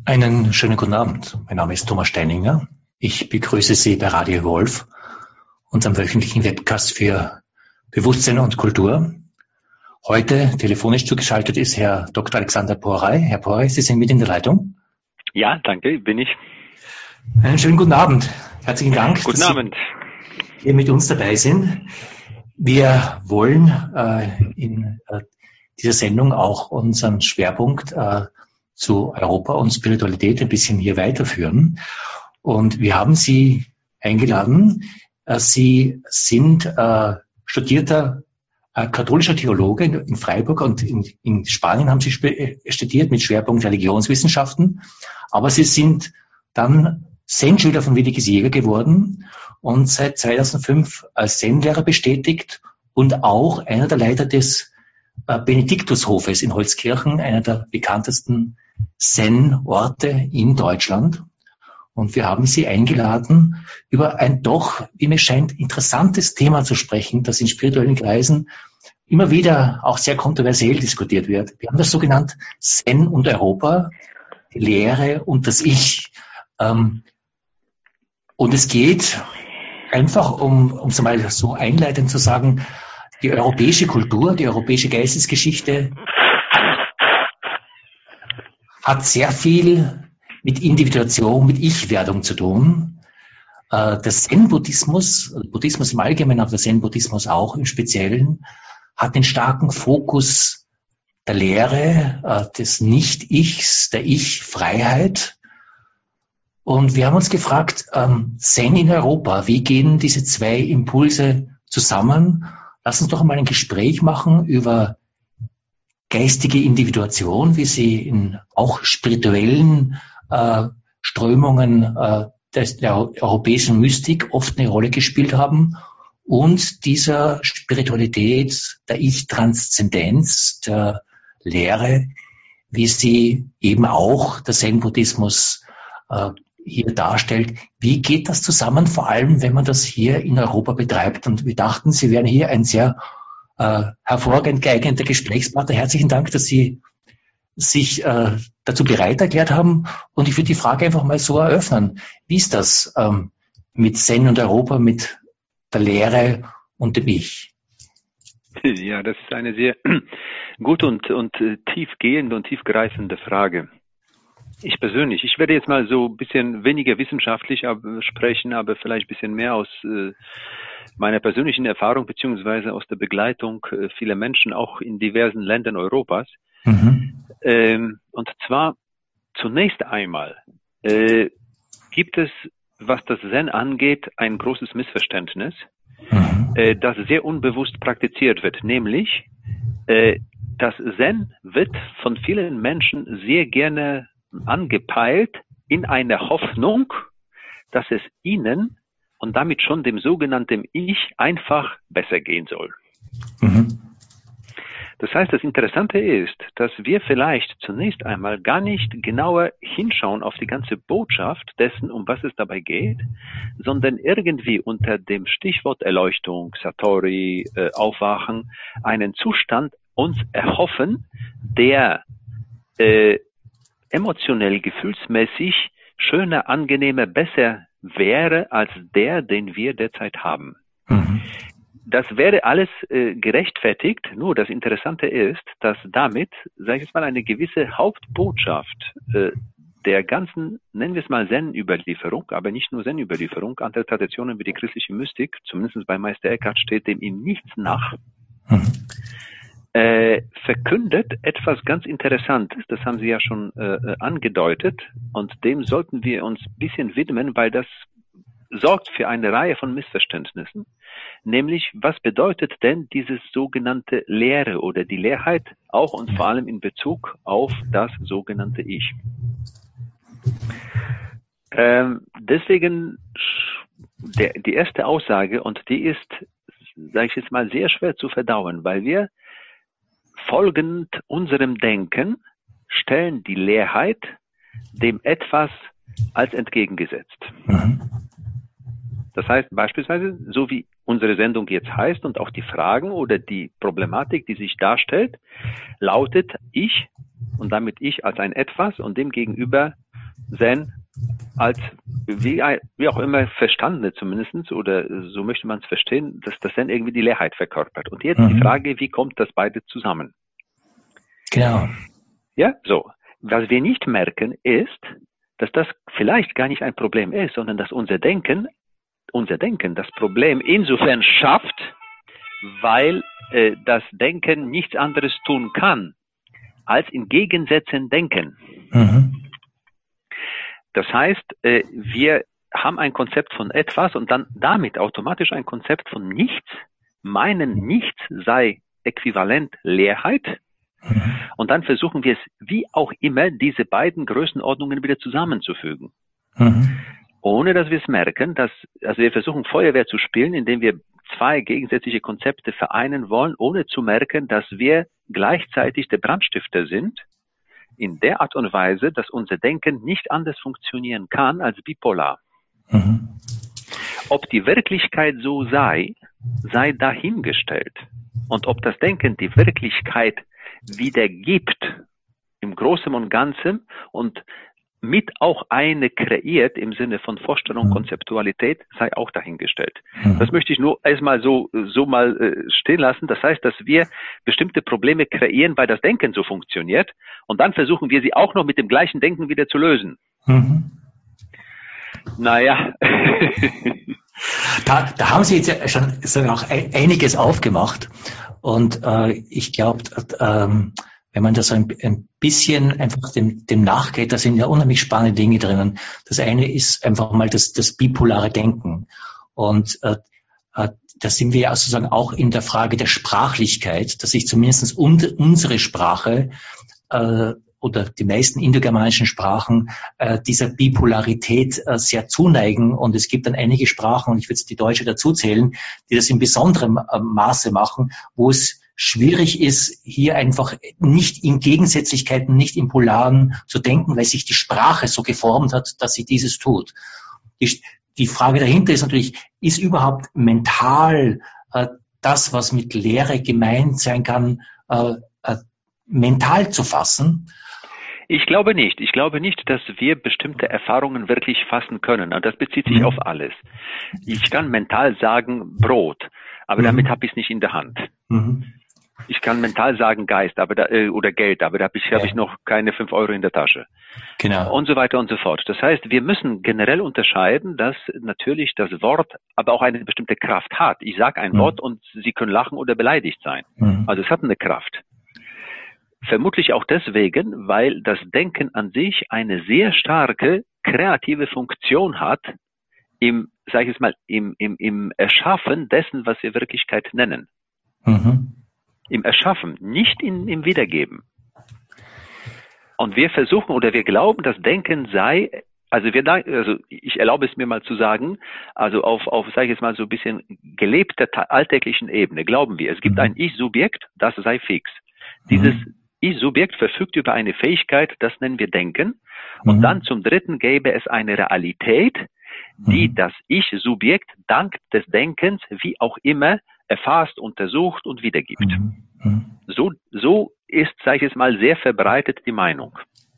Einen schönen guten Abend. Mein Name ist Thomas Steininger. Ich begrüße Sie bei Radio Wolf, unserem wöchentlichen Webcast für Bewusstsein und Kultur. Heute telefonisch zugeschaltet ist Herr Dr. Alexander Porey. Herr Porey, Sie sind mit in der Leitung. Ja, danke, bin ich. Einen schönen guten Abend. Herzlichen Dank, Guten Abend. Sie hier mit uns dabei sind. Wir wollen in dieser Sendung auch unseren Schwerpunkt zu Europa und Spiritualität ein bisschen hier weiterführen. Und wir haben Sie eingeladen. Sie sind studierter katholischer Theologe in Freiburg und in Spanien haben Sie studiert mit Schwerpunkt Religionswissenschaften. Aber Sie sind dann Zen-Schüler von Willi Jäger geworden und seit 2005 als Zen-Lehrer bestätigt und auch einer der Leiter des Benediktushofes in Holzkirchen, einer der bekanntesten Zen-Orte in Deutschland. Und wir haben Sie eingeladen, über ein doch, wie mir scheint, interessantes Thema zu sprechen, das in spirituellen Kreisen immer wieder auch sehr kontroversiell diskutiert wird. Wir haben das so genannt Zen und Europa, die Lehre und das Ich. Und es geht einfach um es mal so einleitend zu sagen, die europäische Kultur, die europäische Geistesgeschichte hat sehr viel mit Individuation, mit Ich-Werdung zu tun. Der Zen-Buddhismus, Buddhismus im Allgemeinen, aber der Zen-Buddhismus auch im Speziellen, hat den starken Fokus der Lehre, des Nicht-Ichs, der Ich-Freiheit. Und wir haben uns gefragt, Zen in Europa, wie gehen diese zwei Impulse zusammen? Lass uns doch mal ein Gespräch machen über geistige Individuation, wie sie in auch spirituellen Strömungen der europäischen Mystik oft eine Rolle gespielt haben und dieser Spiritualität, der Ich-Transzendenz, der Lehre, wie sie eben auch der Zen-Buddhismus hier darstellt. Wie geht das zusammen, vor allem wenn man das hier in Europa betreibt? Und wir dachten, Sie wären hier ein sehr hervorragend geeigneter Gesprächspartner. Herzlichen Dank, dass Sie sich dazu bereit erklärt haben. Und ich würde die Frage einfach mal so eröffnen. Wie ist das mit Zen und Europa, mit der Lehre und dem Ich? Ja, das ist eine sehr gute und tiefgehende und tiefgreifende Frage. Ich persönlich, ich werde jetzt mal so ein bisschen weniger wissenschaftlich sprechen, aber vielleicht ein bisschen mehr aus meiner persönlichen Erfahrung beziehungsweise aus der Begleitung vieler Menschen auch in diversen Ländern Europas. Und zwar zunächst einmal gibt es, was das Zen angeht, ein großes Missverständnis, das sehr unbewusst praktiziert wird, nämlich das Zen wird von vielen Menschen sehr gerne angepeilt in einer Hoffnung, dass es ihnen und damit schon dem sogenannten Ich einfach besser gehen soll. Das heißt, das Interessante ist, dass wir vielleicht zunächst einmal gar nicht genauer hinschauen auf die ganze Botschaft dessen, um was es dabei geht, sondern irgendwie unter dem Stichwort Erleuchtung, Satori, Aufwachen, einen Zustand uns erhoffen, der emotionell, gefühlsmäßig schöner, angenehmer, besser wäre als der, den wir derzeit haben. Das wäre alles gerechtfertigt, nur das Interessante ist, dass damit, sage ich jetzt mal, eine gewisse Hauptbotschaft der ganzen, nennen wir es mal Zen-Überlieferung, aber nicht nur Zen-Überlieferung, andere Traditionen wie die christliche Mystik, zumindest bei Meister Eckhart steht dem in nichts nach, verkündet etwas ganz Interessantes, das haben Sie ja schon angedeutet, und dem sollten wir uns ein bisschen widmen, weil das sorgt für eine Reihe von Missverständnissen, nämlich was bedeutet denn dieses sogenannte Lehre oder die Leerheit auch und vor allem in Bezug auf das sogenannte Ich. Deswegen die erste Aussage, und die ist, sage ich jetzt mal, sehr schwer zu verdauen, weil wir folgend unserem Denken stellen die Leerheit dem Etwas als entgegengesetzt. Das heißt beispielsweise, so wie unsere Sendung jetzt heißt und auch die Fragen oder die Problematik, die sich darstellt, lautet ich und damit ich als ein Etwas und dem gegenüber Zen als, wie auch immer verstandene zumindest, oder so möchte man es verstehen, dass das Zen irgendwie die Leerheit verkörpert. Und jetzt die Frage, wie kommt das beide zusammen? Genau. Ja, so. Was wir nicht merken, ist, dass das vielleicht gar nicht ein Problem ist, sondern dass unser Denken das Problem insofern schafft, weil das Denken nichts anderes tun kann, als in Gegensätzen denken. Mhm. Das heißt, wir haben ein Konzept von etwas und dann damit automatisch ein Konzept von nichts, meinen nichts sei äquivalent Leerheit. Und dann versuchen wir es, wie auch immer, diese beiden Größenordnungen wieder zusammenzufügen. Ohne dass wir es merken, also wir versuchen Feuerwehr zu spielen, indem wir zwei gegensätzliche Konzepte vereinen wollen, ohne zu merken, dass wir gleichzeitig der Brandstifter sind, in der Art und Weise, dass unser Denken nicht anders funktionieren kann als bipolar. Ob die Wirklichkeit so sei dahingestellt. Und ob das Denken die Wirklichkeit wiedergibt, im Großen und Ganzen, und mit auch eine kreiert im Sinne von Vorstellung, Konzeptualität, sei auch dahingestellt. Das möchte ich nur erstmal so mal stehen lassen. Das heißt, dass wir bestimmte Probleme kreieren, weil das Denken so funktioniert, und dann versuchen wir sie auch noch mit dem gleichen Denken wieder zu lösen. Naja. Da haben Sie jetzt ja schon auch einiges aufgemacht, und ich glaube, wenn man da so ein bisschen einfach dem nachgeht, da sind ja unheimlich spannende Dinge drinnen. Das eine ist einfach mal das bipolare Denken. Und da sind wir ja sozusagen auch in der Frage der Sprachlichkeit, dass sich zumindest unsere Sprache oder die meisten indogermanischen Sprachen dieser Bipolarität sehr zuneigen. Und es gibt dann einige Sprachen, und ich würde die deutsche dazu zählen, die das in besonderem Maße machen, wo es schwierig ist, hier einfach nicht in Gegensätzlichkeiten, nicht in Polaren zu denken, weil sich die Sprache so geformt hat, dass sie dieses tut. Die Frage dahinter ist natürlich, ist überhaupt mental das, was mit Lehre gemeint sein kann, mental zu fassen? Ich glaube nicht. Ich glaube nicht, dass wir bestimmte Erfahrungen wirklich fassen können. Und das bezieht sich auf alles. Ich kann mental sagen Brot, aber damit habe ich es nicht in der Hand. Ich kann mental sagen Geist, oder Geld, aber da habe ich noch keine 5 Euro in der Tasche. Genau. Und so weiter und so fort. Das heißt, wir müssen generell unterscheiden, dass natürlich das Wort aber auch eine bestimmte Kraft hat. Ich sage ein Wort und Sie können lachen oder beleidigt sein. Also es hat eine Kraft. Vermutlich auch deswegen, weil das Denken an sich eine sehr starke kreative Funktion hat im Erschaffen dessen, was wir Wirklichkeit nennen. Im Erschaffen, nicht im Wiedergeben. Und wir versuchen oder wir glauben, das Denken sei, also ich erlaube es mir mal zu sagen, also auf sage ich jetzt mal so ein bisschen gelebter alltäglichen Ebene glauben wir, es gibt ein Ich-Subjekt, das sei fix. Dieses Ich-Subjekt verfügt über eine Fähigkeit, das nennen wir Denken. Und dann zum Dritten gäbe es eine Realität, die das Ich-Subjekt dank des Denkens, wie auch immer, erfasst, untersucht und wiedergibt. So ist, sage ich jetzt mal, sehr verbreitet die Meinung.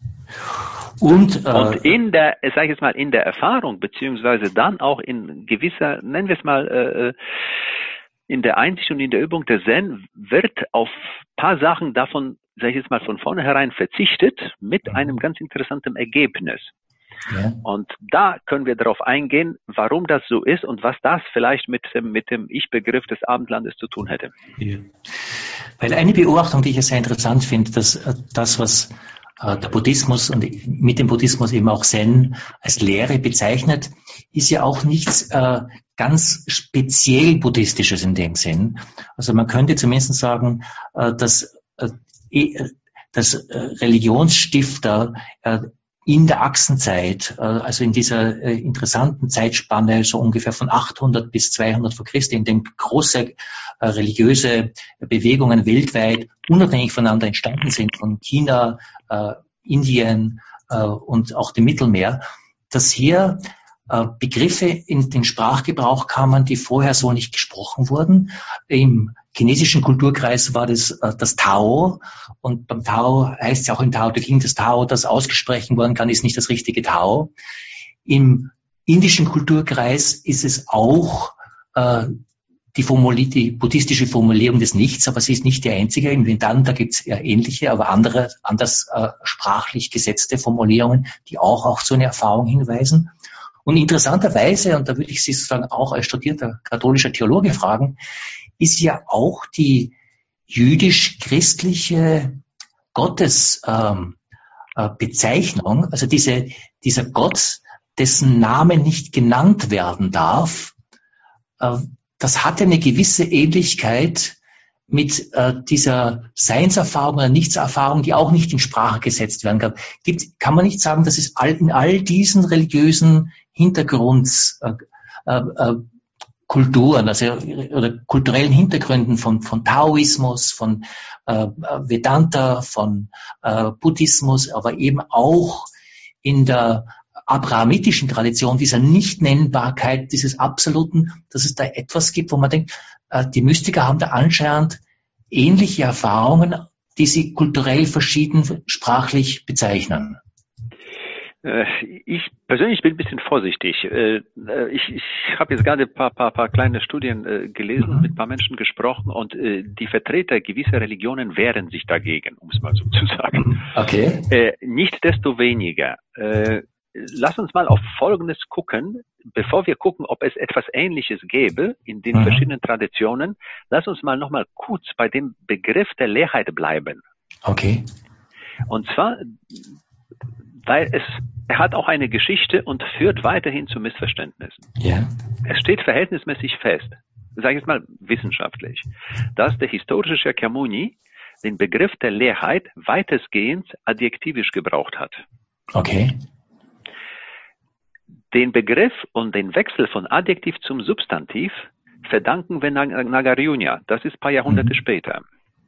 Und in der Erfahrung, beziehungsweise dann auch in gewisser, nennen wir es mal, in der Einsicht und in der Übung der Zen wird auf paar Sachen davon, sage ich jetzt mal, von vornherein verzichtet, mit einem ganz interessanten Ergebnis. Ja. Und da können wir darauf eingehen, warum das so ist und was das vielleicht mit dem Ich-Begriff des Abendlandes zu tun hätte. Ja. Weil eine Beobachtung, die ich ja sehr interessant finde, dass das, was der Buddhismus und mit dem Buddhismus eben auch Zen als Lehre bezeichnet, ist ja auch nichts ganz speziell Buddhistisches in dem Sinn. Also man könnte zumindest sagen, dass Religionsstifter in der Achsenzeit, also in dieser interessanten Zeitspanne, so ungefähr von 800 bis 200 vor Christi, in dem große religiöse Bewegungen weltweit unabhängig voneinander entstanden sind, von China, Indien und auch dem Mittelmeer, dass hier Begriffe in den Sprachgebrauch kamen, die vorher so nicht gesprochen wurden. Im chinesischen Kulturkreis war das Tao, und beim Tao heißt es ja auch in Tao Te Ching, das Tao, das ausgesprochen worden kann, ist nicht das richtige Tao. Im indischen Kulturkreis ist es auch die buddhistische Formulierung des Nichts, aber sie ist nicht die einzige. Im Vedanta gibt es eher ähnliche, aber anders sprachlich gesetzte Formulierungen, die auch auf so eine Erfahrung hinweisen. Und interessanterweise, und da würde ich Sie sozusagen auch als studierter katholischer Theologe fragen, ist ja auch die jüdisch-christliche Gottesbezeichnung, also dieser Gott, dessen Name nicht genannt werden darf, das hat eine gewisse Ähnlichkeit mit dieser Seinserfahrung oder Nichtserfahrung, die auch nicht in Sprache gesetzt werden kann. Kann man nicht sagen, dass es in all diesen religiösen Kulturen, also oder kulturellen Hintergründen von Taoismus, von Vedanta, von Buddhismus, aber eben auch in der abrahamitischen Tradition dieser Nichtnennbarkeit, dieses Absoluten, dass es da etwas gibt, wo man denkt, die Mystiker haben da anscheinend ähnliche Erfahrungen, die sie kulturell verschieden sprachlich bezeichnen. Ich persönlich bin ein bisschen vorsichtig. Ich habe jetzt gerade ein paar kleine Studien gelesen, mit ein paar Menschen gesprochen, und die Vertreter gewisser Religionen wehren sich dagegen, um es mal so zu sagen. Okay. Nichtsdestoweniger, lass uns mal auf Folgendes gucken, bevor wir gucken, ob es etwas Ähnliches gäbe in den verschiedenen Traditionen. Lass uns mal nochmal kurz bei dem Begriff der Leerheit bleiben. Okay. Und zwar, weil er hat auch eine Geschichte und führt weiterhin zu Missverständnissen. Ja. Es steht verhältnismäßig fest, sage ich jetzt mal wissenschaftlich, dass der historische Shakyamuni den Begriff der Leerheit weitestgehend adjektivisch gebraucht hat. Okay. Den Begriff und den Wechsel von Adjektiv zum Substantiv verdanken wir Nagarjuna. Das ist ein paar Jahrhunderte später.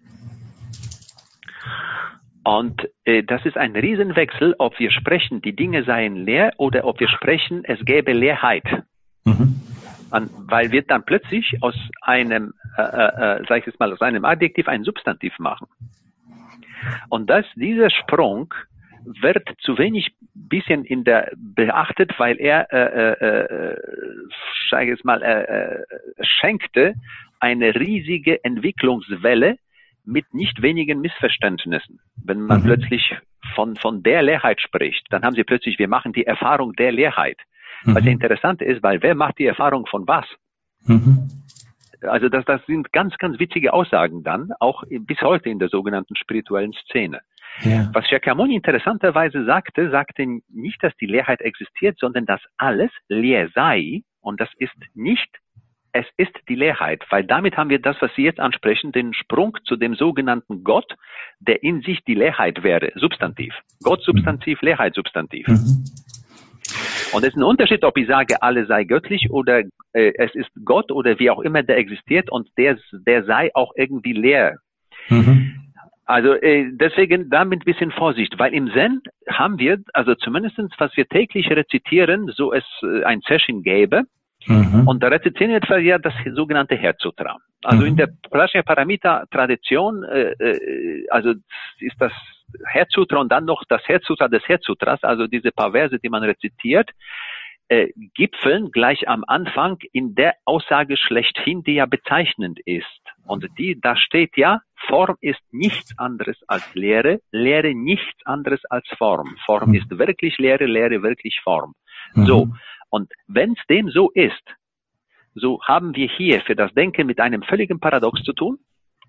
Und das ist ein Riesenwechsel, ob wir sprechen, die Dinge seien leer, oder ob wir sprechen, es gäbe Leerheit. Weil wir dann plötzlich aus einem, sag ich jetzt mal, aus einem Adjektiv ein Substantiv machen. Und dieser Sprung wird zu wenig bisschen beachtet, weil er, sag ich jetzt mal, schenkte eine riesige Entwicklungswelle mit nicht wenigen Missverständnissen. Wenn man plötzlich von der Leerheit spricht, dann haben sie plötzlich, wir machen die Erfahrung der Leerheit. Was ja interessant ist, weil wer macht die Erfahrung von was? Also das sind ganz, ganz witzige Aussagen dann, auch bis heute in der sogenannten spirituellen Szene. Ja. Was Shakyamuni interessanterweise sagte nicht, dass die Leerheit existiert, sondern dass alles leer sei, und das ist nicht, es ist die Leerheit, weil damit haben wir das, was Sie jetzt ansprechen, den Sprung zu dem sogenannten Gott, der in sich die Leerheit wäre, Substantiv. Gott Substantiv, Leerheit Substantiv. Und es ist ein Unterschied, ob ich sage, alles sei göttlich, oder es ist Gott oder wie auch immer der existiert, und der sei auch irgendwie leer. Also deswegen damit ein bisschen Vorsicht, weil im Zen haben wir, also zumindestens was wir täglich rezitieren, so es ein Session gäbe, und da rezitieren wir ja das sogenannte Herzsutra. Also in der Prajnaparamita-Tradition, also ist das Herzsutra und dann noch das Herzsutra des Herzsutras, also diese paar Verse, die man rezitiert, gipfeln gleich am Anfang in der Aussage schlechthin, die ja bezeichnend ist. Und da steht ja, Form ist nichts anderes als Lehre, Lehre nichts anderes als Form. Form ist wirklich Lehre, Lehre wirklich Form. So. Und wenn es dem so ist, so haben wir hier für das Denken mit einem völligen Paradox zu tun.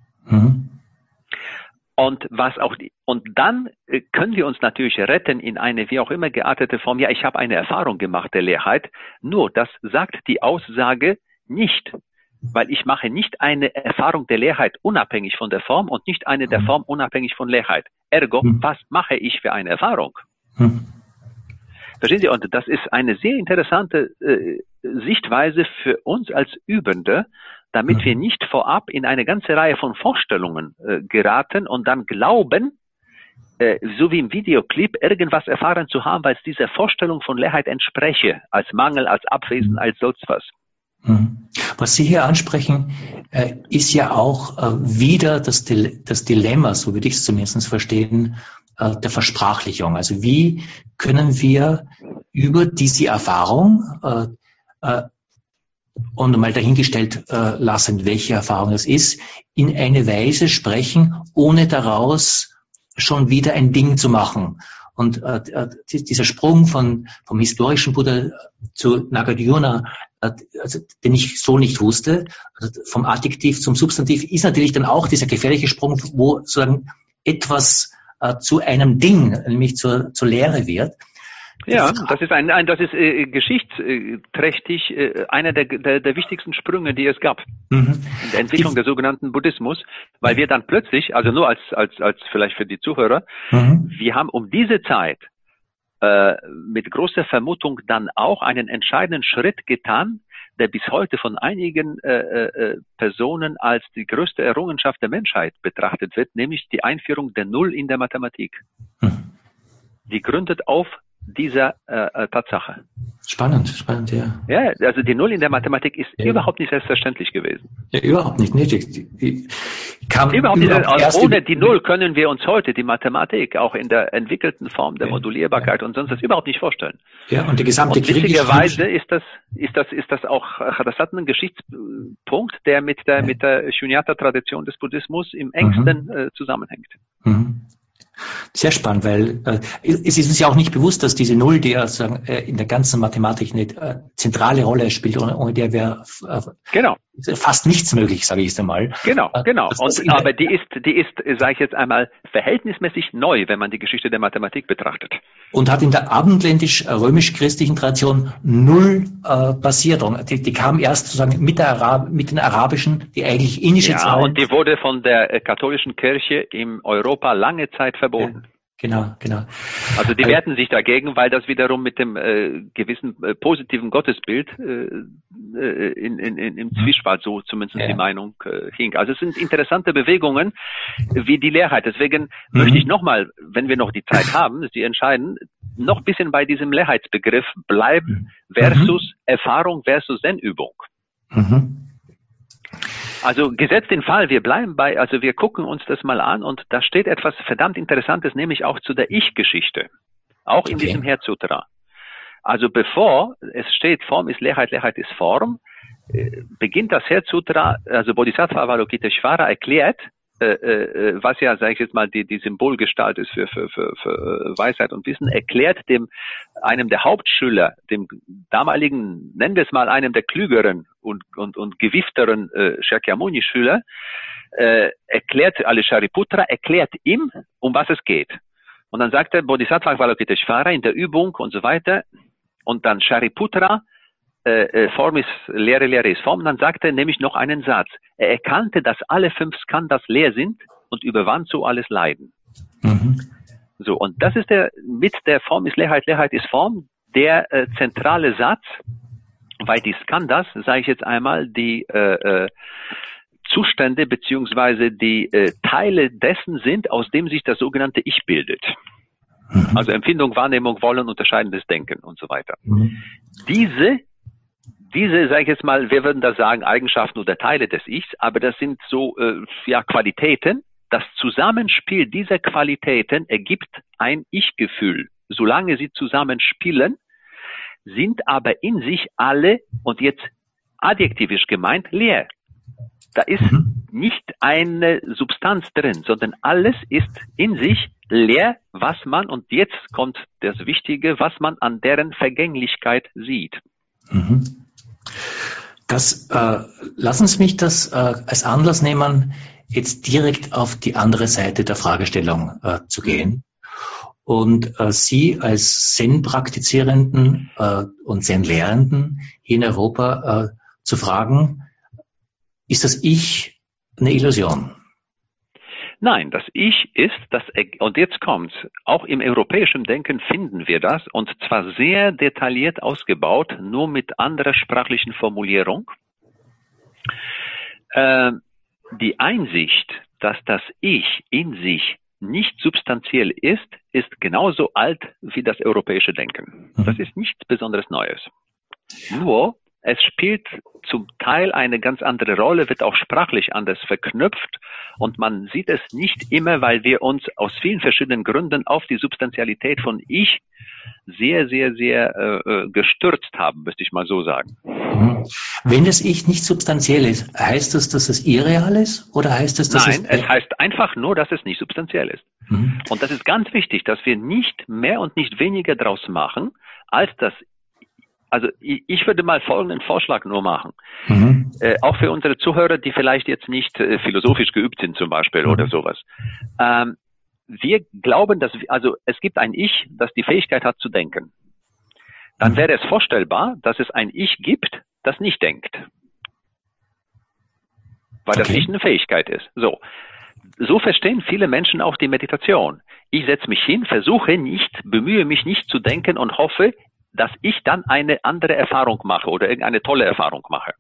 Und dann können wir uns natürlich retten in eine wie auch immer geartete Form. Ja, ich habe eine Erfahrung gemacht der Leerheit. Nur das sagt die Aussage nicht, weil ich mache nicht eine Erfahrung der Leerheit unabhängig von der Form und nicht eine der Form unabhängig von Leerheit. Ergo, was mache ich für eine Erfahrung? Verstehen Sie? Und das ist eine sehr interessante Sichtweise für uns als Übende, damit wir nicht vorab in eine ganze Reihe von Vorstellungen geraten und dann glauben, so wie im Videoclip, irgendwas erfahren zu haben, weil es dieser Vorstellung von Leerheit entspreche, als Mangel, als Abwesen, als sonst was. Was Sie hier ansprechen, ist ja auch wieder das Dilemma, so würde ich es zumindest verstehen, der Versprachlichung. Also wie können wir über diese Erfahrung und mal dahingestellt lassen, welche Erfahrung es ist, in eine Weise sprechen, ohne daraus schon wieder ein Ding zu machen. Und dieser Sprung vom historischen Buddha zu Nagarjuna, also, den ich so nicht wusste, also vom Adjektiv zum Substantiv, ist natürlich dann auch dieser gefährliche Sprung, wo sozusagen etwas zu einem Ding, nämlich zur Lehre wird. Ja, das ist geschichtsträchtig einer der wichtigsten Sprünge, die es gab in der Entwicklung der sogenannten Buddhismus, weil wir dann plötzlich, also nur als vielleicht für die Zuhörer, wir haben um diese Zeit mit großer Vermutung dann auch einen entscheidenden Schritt getan, der bis heute von einigen Personen als die größte Errungenschaft der Menschheit betrachtet wird, nämlich die Einführung der Null in der Mathematik. Die gründet auf dieser Tatsache. Spannend, ja. Ja, also die Null in der Mathematik ist überhaupt nicht selbstverständlich gewesen. Ja, überhaupt nicht. Die kam überhaupt nicht. Also ohne die Null können wir uns heute die Mathematik auch in der entwickelten Form der Modulierbarkeit und sonst das überhaupt nicht vorstellen. Ja, und die gesamte witzigerweise ist das auch, das hat einen Geschichtspunkt, der mit der Shunyata-Tradition des Buddhismus im engsten zusammenhängt. Sehr spannend, weil es ist uns ja auch nicht bewusst, dass diese Null, die ja sozusagen in der ganzen Mathematik eine zentrale Rolle spielt, ohne der wäre fast nichts möglich, sage ich es einmal. Genau. Aber die ist, sage ich jetzt einmal, verhältnismäßig neu, wenn man die Geschichte der Mathematik betrachtet. Und hat in der abendländisch-römisch-christlichen Tradition null Basierung. Die kam erst sozusagen mit den arabischen, die eigentlich indische Zahlen. Ja, und die wurde von der katholischen Kirche in Europa lange Zeit verboten. Ja, genau. Also die wehrten sich dagegen, weil das wiederum mit dem gewissen positiven Gottesbild im Zwiespalt, so zumindest die Meinung hing. Also es sind interessante Bewegungen wie die Leerheit. Deswegen möchte ich nochmal, wenn wir noch die Zeit haben, Sie entscheiden, noch ein bisschen bei diesem Leerheitsbegriff bleiben versus Erfahrung versus Zen-Übung. Also gesetzt den Fall, wir gucken uns das mal an und da steht etwas verdammt Interessantes, nämlich auch zu der Ich-Geschichte. Auch in diesem Herzsutra. Also bevor es steht, Form ist Leerheit, Leerheit ist Form, beginnt das Herzsutra, also Bodhisattva Avalokiteshvara erklärt, was ja, sage ich jetzt mal, die Symbolgestalt ist für Weisheit und Wissen, erklärt einem der Hauptschüler, dem damaligen, nennen wir es mal, einem der klügeren und gewiefteren Shakyamuni-Schüler, erklärt Shariputra, erklärt ihm, um was es geht. Und dann sagt er Bodhisattva Avalokiteshvara in der Übung und so weiter, und dann Shariputra, Form ist Lehre, Lehre ist Form. Dann sagt er nämlich noch einen Satz. Er erkannte, dass alle 5 Skandhas leer sind und überwand so alles Leiden. So, und das ist mit der Form ist Leerheit, Leerheit ist Form, der zentrale Satz, weil die Skandhas, sage ich jetzt einmal, die Zustände beziehungsweise die Teile dessen sind, aus dem sich das sogenannte Ich bildet. Also Empfindung, Wahrnehmung, Wollen, unterscheidendes Denken und so weiter. Diese, sage ich jetzt mal, wir würden da sagen, Eigenschaften oder Teile des Ichs, aber das sind so Qualitäten. Das Zusammenspiel dieser Qualitäten ergibt ein Ich-Gefühl. Solange sie zusammenspielen, sind aber in sich alle, und jetzt adjektivisch gemeint, leer. Da ist nicht eine Substanz drin, sondern alles ist in sich leer, was man, und jetzt kommt das Wichtige, was man an deren Vergänglichkeit sieht. Lassen Sie mich das als Anlass nehmen, jetzt direkt auf die andere Seite der Fragestellung zu gehen und Sie als Zen-Praktizierenden und Zen-Lehrenden hier in Europa zu fragen, ist das Ich eine Illusion? Nein, das Ich ist, und jetzt kommt's, auch im europäischen Denken finden wir das, und zwar sehr detailliert ausgebaut, nur mit anderer sprachlichen Formulierung. Die Einsicht, dass das Ich in sich nicht substanziell ist genauso alt wie das europäische Denken. Das ist nichts besonders Neues. Nur, es spielt zum Teil eine ganz andere Rolle, wird auch sprachlich anders verknüpft und man sieht es nicht immer, weil wir uns aus vielen verschiedenen Gründen auf die Substantialität von Ich sehr, sehr, sehr gestürzt haben, müsste ich mal so sagen. Wenn das Ich nicht substanziell ist, heißt das, dass es irreal ist? Oder heißt das, dass Nein, es heißt einfach nur, dass es nicht substanziell ist. Und das ist ganz wichtig, dass wir nicht mehr und nicht weniger draus machen, als das. Also ich würde mal folgenden Vorschlag nur machen. Auch für unsere Zuhörer, die vielleicht jetzt nicht philosophisch geübt sind zum Beispiel oder sowas. Wir glauben, dass es gibt ein Ich, das die Fähigkeit hat zu denken. Dann wäre es vorstellbar, dass es ein Ich gibt, das nicht denkt. Weil das nicht eine Fähigkeit ist. So verstehen viele Menschen auch die Meditation. Ich setze mich hin, bemühe mich nicht zu denken und hoffe, dass ich dann eine andere Erfahrung mache oder irgendeine tolle Erfahrung mache.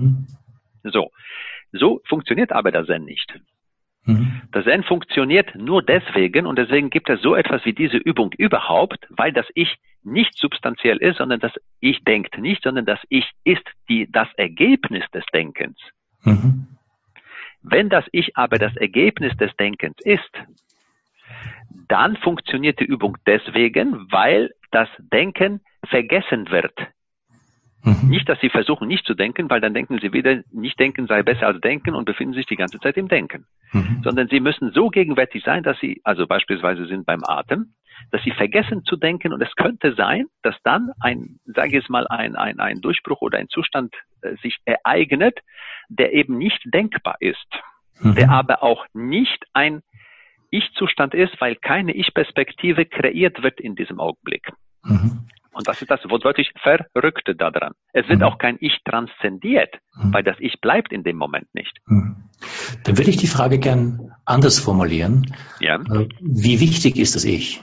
So funktioniert aber der Zen nicht. Der Zen funktioniert nur deswegen und deswegen gibt es so etwas wie diese Übung überhaupt, weil das Ich nicht substanziell ist, sondern das Ich denkt nicht, sondern das Ich ist das Ergebnis des Denkens. Wenn das Ich aber das Ergebnis des Denkens ist, dann funktioniert die Übung deswegen, weil das Denken vergessen wird. Nicht, dass Sie versuchen, nicht zu denken, weil dann denken Sie wieder, nicht denken sei besser als denken und befinden sich die ganze Zeit im Denken. Sondern Sie müssen so gegenwärtig sein, dass Sie, also beispielsweise sind beim Atem, dass Sie vergessen zu denken und es könnte sein, dass dann ein Durchbruch oder ein Zustand sich ereignet, der eben nicht denkbar ist, der aber auch nicht ein Ich-Zustand ist, weil keine Ich-Perspektive kreiert wird in diesem Augenblick. Und das ist das wortwörtlich Verrückte daran. Es wird auch kein Ich transzendiert, weil das Ich bleibt in dem Moment nicht. Dann würde ich die Frage gern anders formulieren. Ja. Wie wichtig ist das Ich?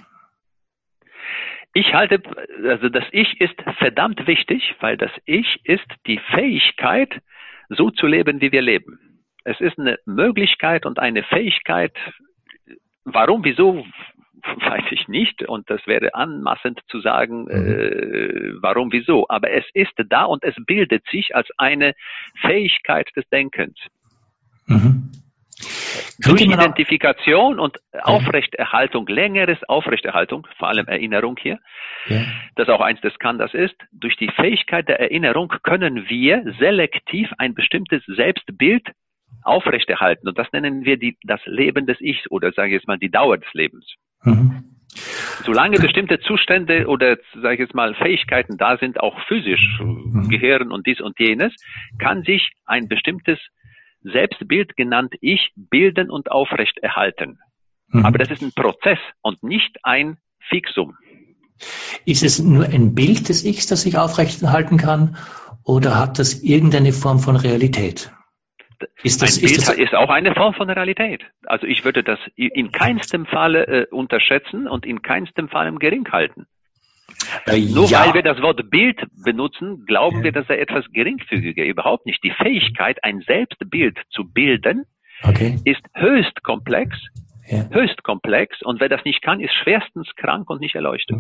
Das Ich ist verdammt wichtig, weil das Ich ist die Fähigkeit, so zu leben, wie wir leben. Es ist eine Möglichkeit und eine Fähigkeit. Warum, wieso, weiß ich nicht. Und das wäre anmaßend zu sagen, warum, wieso. Aber es ist da und es bildet sich als eine Fähigkeit des Denkens. Durch Identifikation und Aufrechterhaltung, längeres Aufrechterhaltung, vor allem Erinnerung hier, das auch eins des Khandas ist, durch die Fähigkeit der Erinnerung können wir selektiv ein bestimmtes Selbstbild aufrechterhalten. Und das nennen wir das Leben des Ichs oder sage ich jetzt mal die Dauer des Lebens. Solange bestimmte Zustände oder sage ich jetzt mal Fähigkeiten da sind, auch physisch, Gehirn und dies und jenes, kann sich ein bestimmtes Selbstbild genannt Ich bilden und aufrechterhalten. Aber das ist ein Prozess und nicht ein Fixum. Ist es nur ein Bild des Ichs, das sich aufrechterhalten kann, oder hat das irgendeine Form von Realität? Ein Bild ist auch eine Form von Realität. Also ich würde das in keinstem Falle unterschätzen und in keinstem Falle gering halten. Nur weil wir das Wort Bild benutzen, glauben wir, dass er etwas geringfügiger, überhaupt nicht. Die Fähigkeit, ein Selbstbild zu bilden, ist höchst komplex, und wer das nicht kann, ist schwerstens krank und nicht erleuchtet.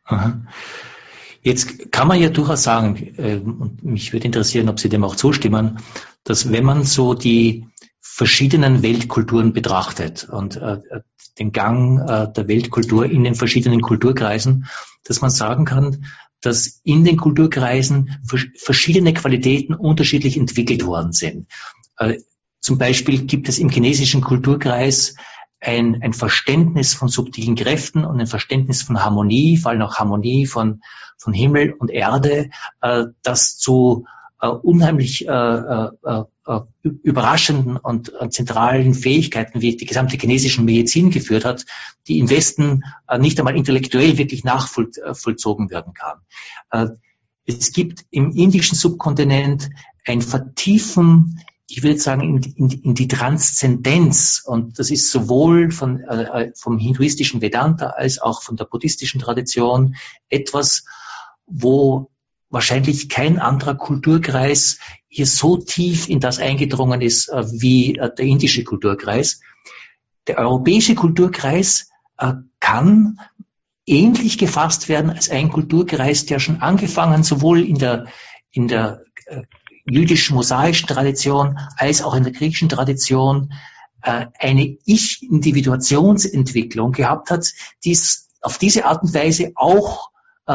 Jetzt kann man ja durchaus sagen, und mich würde interessieren, ob Sie dem auch zustimmen, dass wenn man so die verschiedenen Weltkulturen betrachtet und den Gang der Weltkultur in den verschiedenen Kulturkreisen, dass man sagen kann, dass in den Kulturkreisen verschiedene Qualitäten unterschiedlich entwickelt worden sind. Zum Beispiel gibt es im chinesischen Kulturkreis ein Verständnis von subtilen Kräften und ein Verständnis von Harmonie, vor allem auch Harmonie von Himmel und Erde, das zu unheimlich überraschenden und zentralen Fähigkeiten, wie die gesamte chinesische Medizin geführt hat, die im Westen nicht einmal intellektuell wirklich nachvollzogen werden kann. Es gibt im indischen Subkontinent ein Vertiefen, ich würde sagen, in die Transzendenz, und das ist sowohl vom hinduistischen Vedanta als auch von der buddhistischen Tradition etwas, wo wahrscheinlich kein anderer Kulturkreis hier so tief in das eingedrungen ist wie der indische Kulturkreis. der europäische Kulturkreis kann ähnlich gefasst werden als ein Kulturkreis, der schon angefangen sowohl in der jüdisch-mosaischen Tradition als auch in der griechischen Tradition eine Ich-Individuationsentwicklung gehabt hat, die es auf diese Art und Weise auch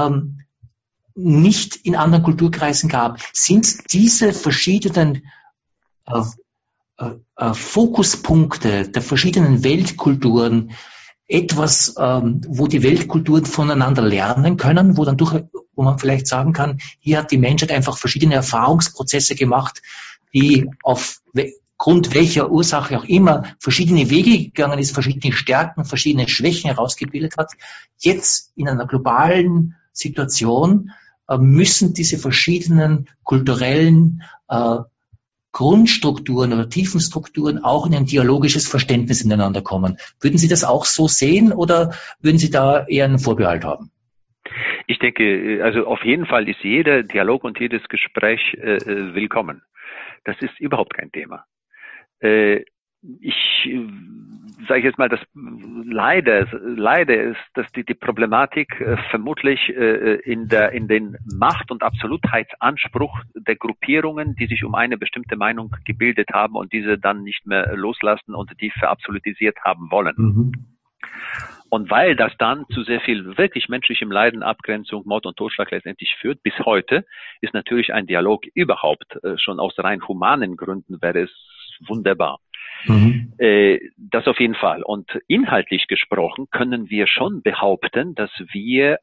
nicht in anderen Kulturkreisen gab. Sind diese verschiedenen Fokuspunkte der verschiedenen Weltkulturen etwas, wo die Weltkulturen voneinander lernen können, wo man vielleicht sagen kann, hier hat die Menschheit einfach verschiedene Erfahrungsprozesse gemacht, die aufgrund welcher Ursache auch immer verschiedene Wege gegangen ist, verschiedene Stärken, verschiedene Schwächen herausgebildet hat. Jetzt in einer globalen Situation müssen diese verschiedenen kulturellen Grundstrukturen oder Tiefenstrukturen auch in ein dialogisches Verständnis miteinander kommen. Würden Sie das auch so sehen oder würden Sie da eher einen Vorbehalt haben? Ich denke, also auf jeden Fall ist jeder Dialog und jedes Gespräch willkommen. Das ist überhaupt kein Thema. Ich sage jetzt mal, dass leider ist, dass die Problematik vermutlich in den Macht- und Absolutheitsanspruch der Gruppierungen, die sich um eine bestimmte Meinung gebildet haben und diese dann nicht mehr loslassen und die verabsolutisiert haben wollen. Mhm. Und weil das dann zu sehr viel wirklich menschlichem Leiden, Abgrenzung, Mord und Totschlag letztendlich führt, bis heute ist natürlich ein Dialog überhaupt schon aus rein humanen Gründen wäre es wunderbar. Mhm. Das auf jeden Fall. Und inhaltlich gesprochen können wir schon behaupten, dass wir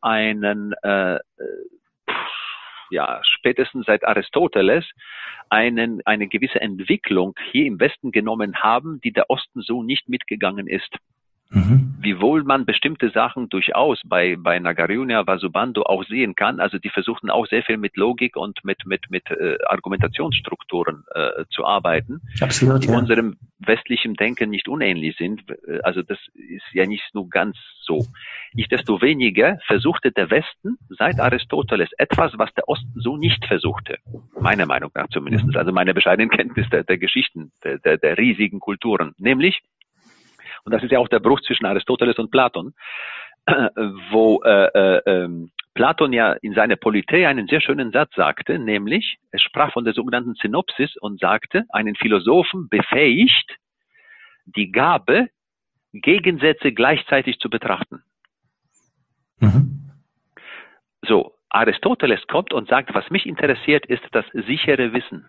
spätestens seit Aristoteles eine gewisse Entwicklung hier im Westen genommen haben, die der Osten so nicht mitgegangen ist. Mhm. Wiewohl man bestimmte Sachen durchaus bei Nagarjuna, Vasubandhu auch sehen kann, also die versuchten auch sehr viel mit Logik und mit Argumentationsstrukturen zu arbeiten, absolut, die unserem westlichen Denken nicht unähnlich sind. Also das ist ja nicht nur ganz so. Nichtsdestoweniger versuchte der Westen seit Aristoteles etwas, was der Osten so nicht versuchte. Meiner Meinung nach zumindest, also meine bescheidenen Kenntnis der Geschichten, der riesigen Kulturen, nämlich, und das ist ja auch der Bruch zwischen Aristoteles und Platon, wo Platon ja in seiner Politei einen sehr schönen Satz sagte, nämlich, er sprach von der sogenannten Synopsis und sagte, einen Philosophen befähigt die Gabe, Gegensätze gleichzeitig zu betrachten. Mhm. So, Aristoteles kommt und sagt, was mich interessiert, ist das sichere Wissen.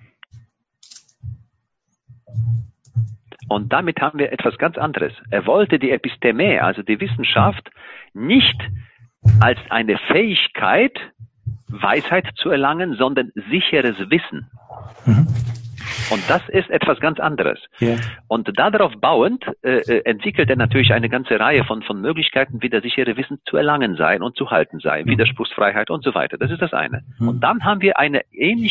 Und damit haben wir etwas ganz anderes. Er wollte die Episteme, also die Wissenschaft, nicht als eine Fähigkeit, Weisheit zu erlangen, sondern sicheres Wissen. Mhm. Und das ist etwas ganz anderes. Ja. Und darauf bauend entwickelt er natürlich eine ganze Reihe von Möglichkeiten, wie das sichere Wissen zu erlangen sei und zu halten sei, Widerspruchsfreiheit und so weiter. Das ist das eine. Mhm. Und dann haben wir einen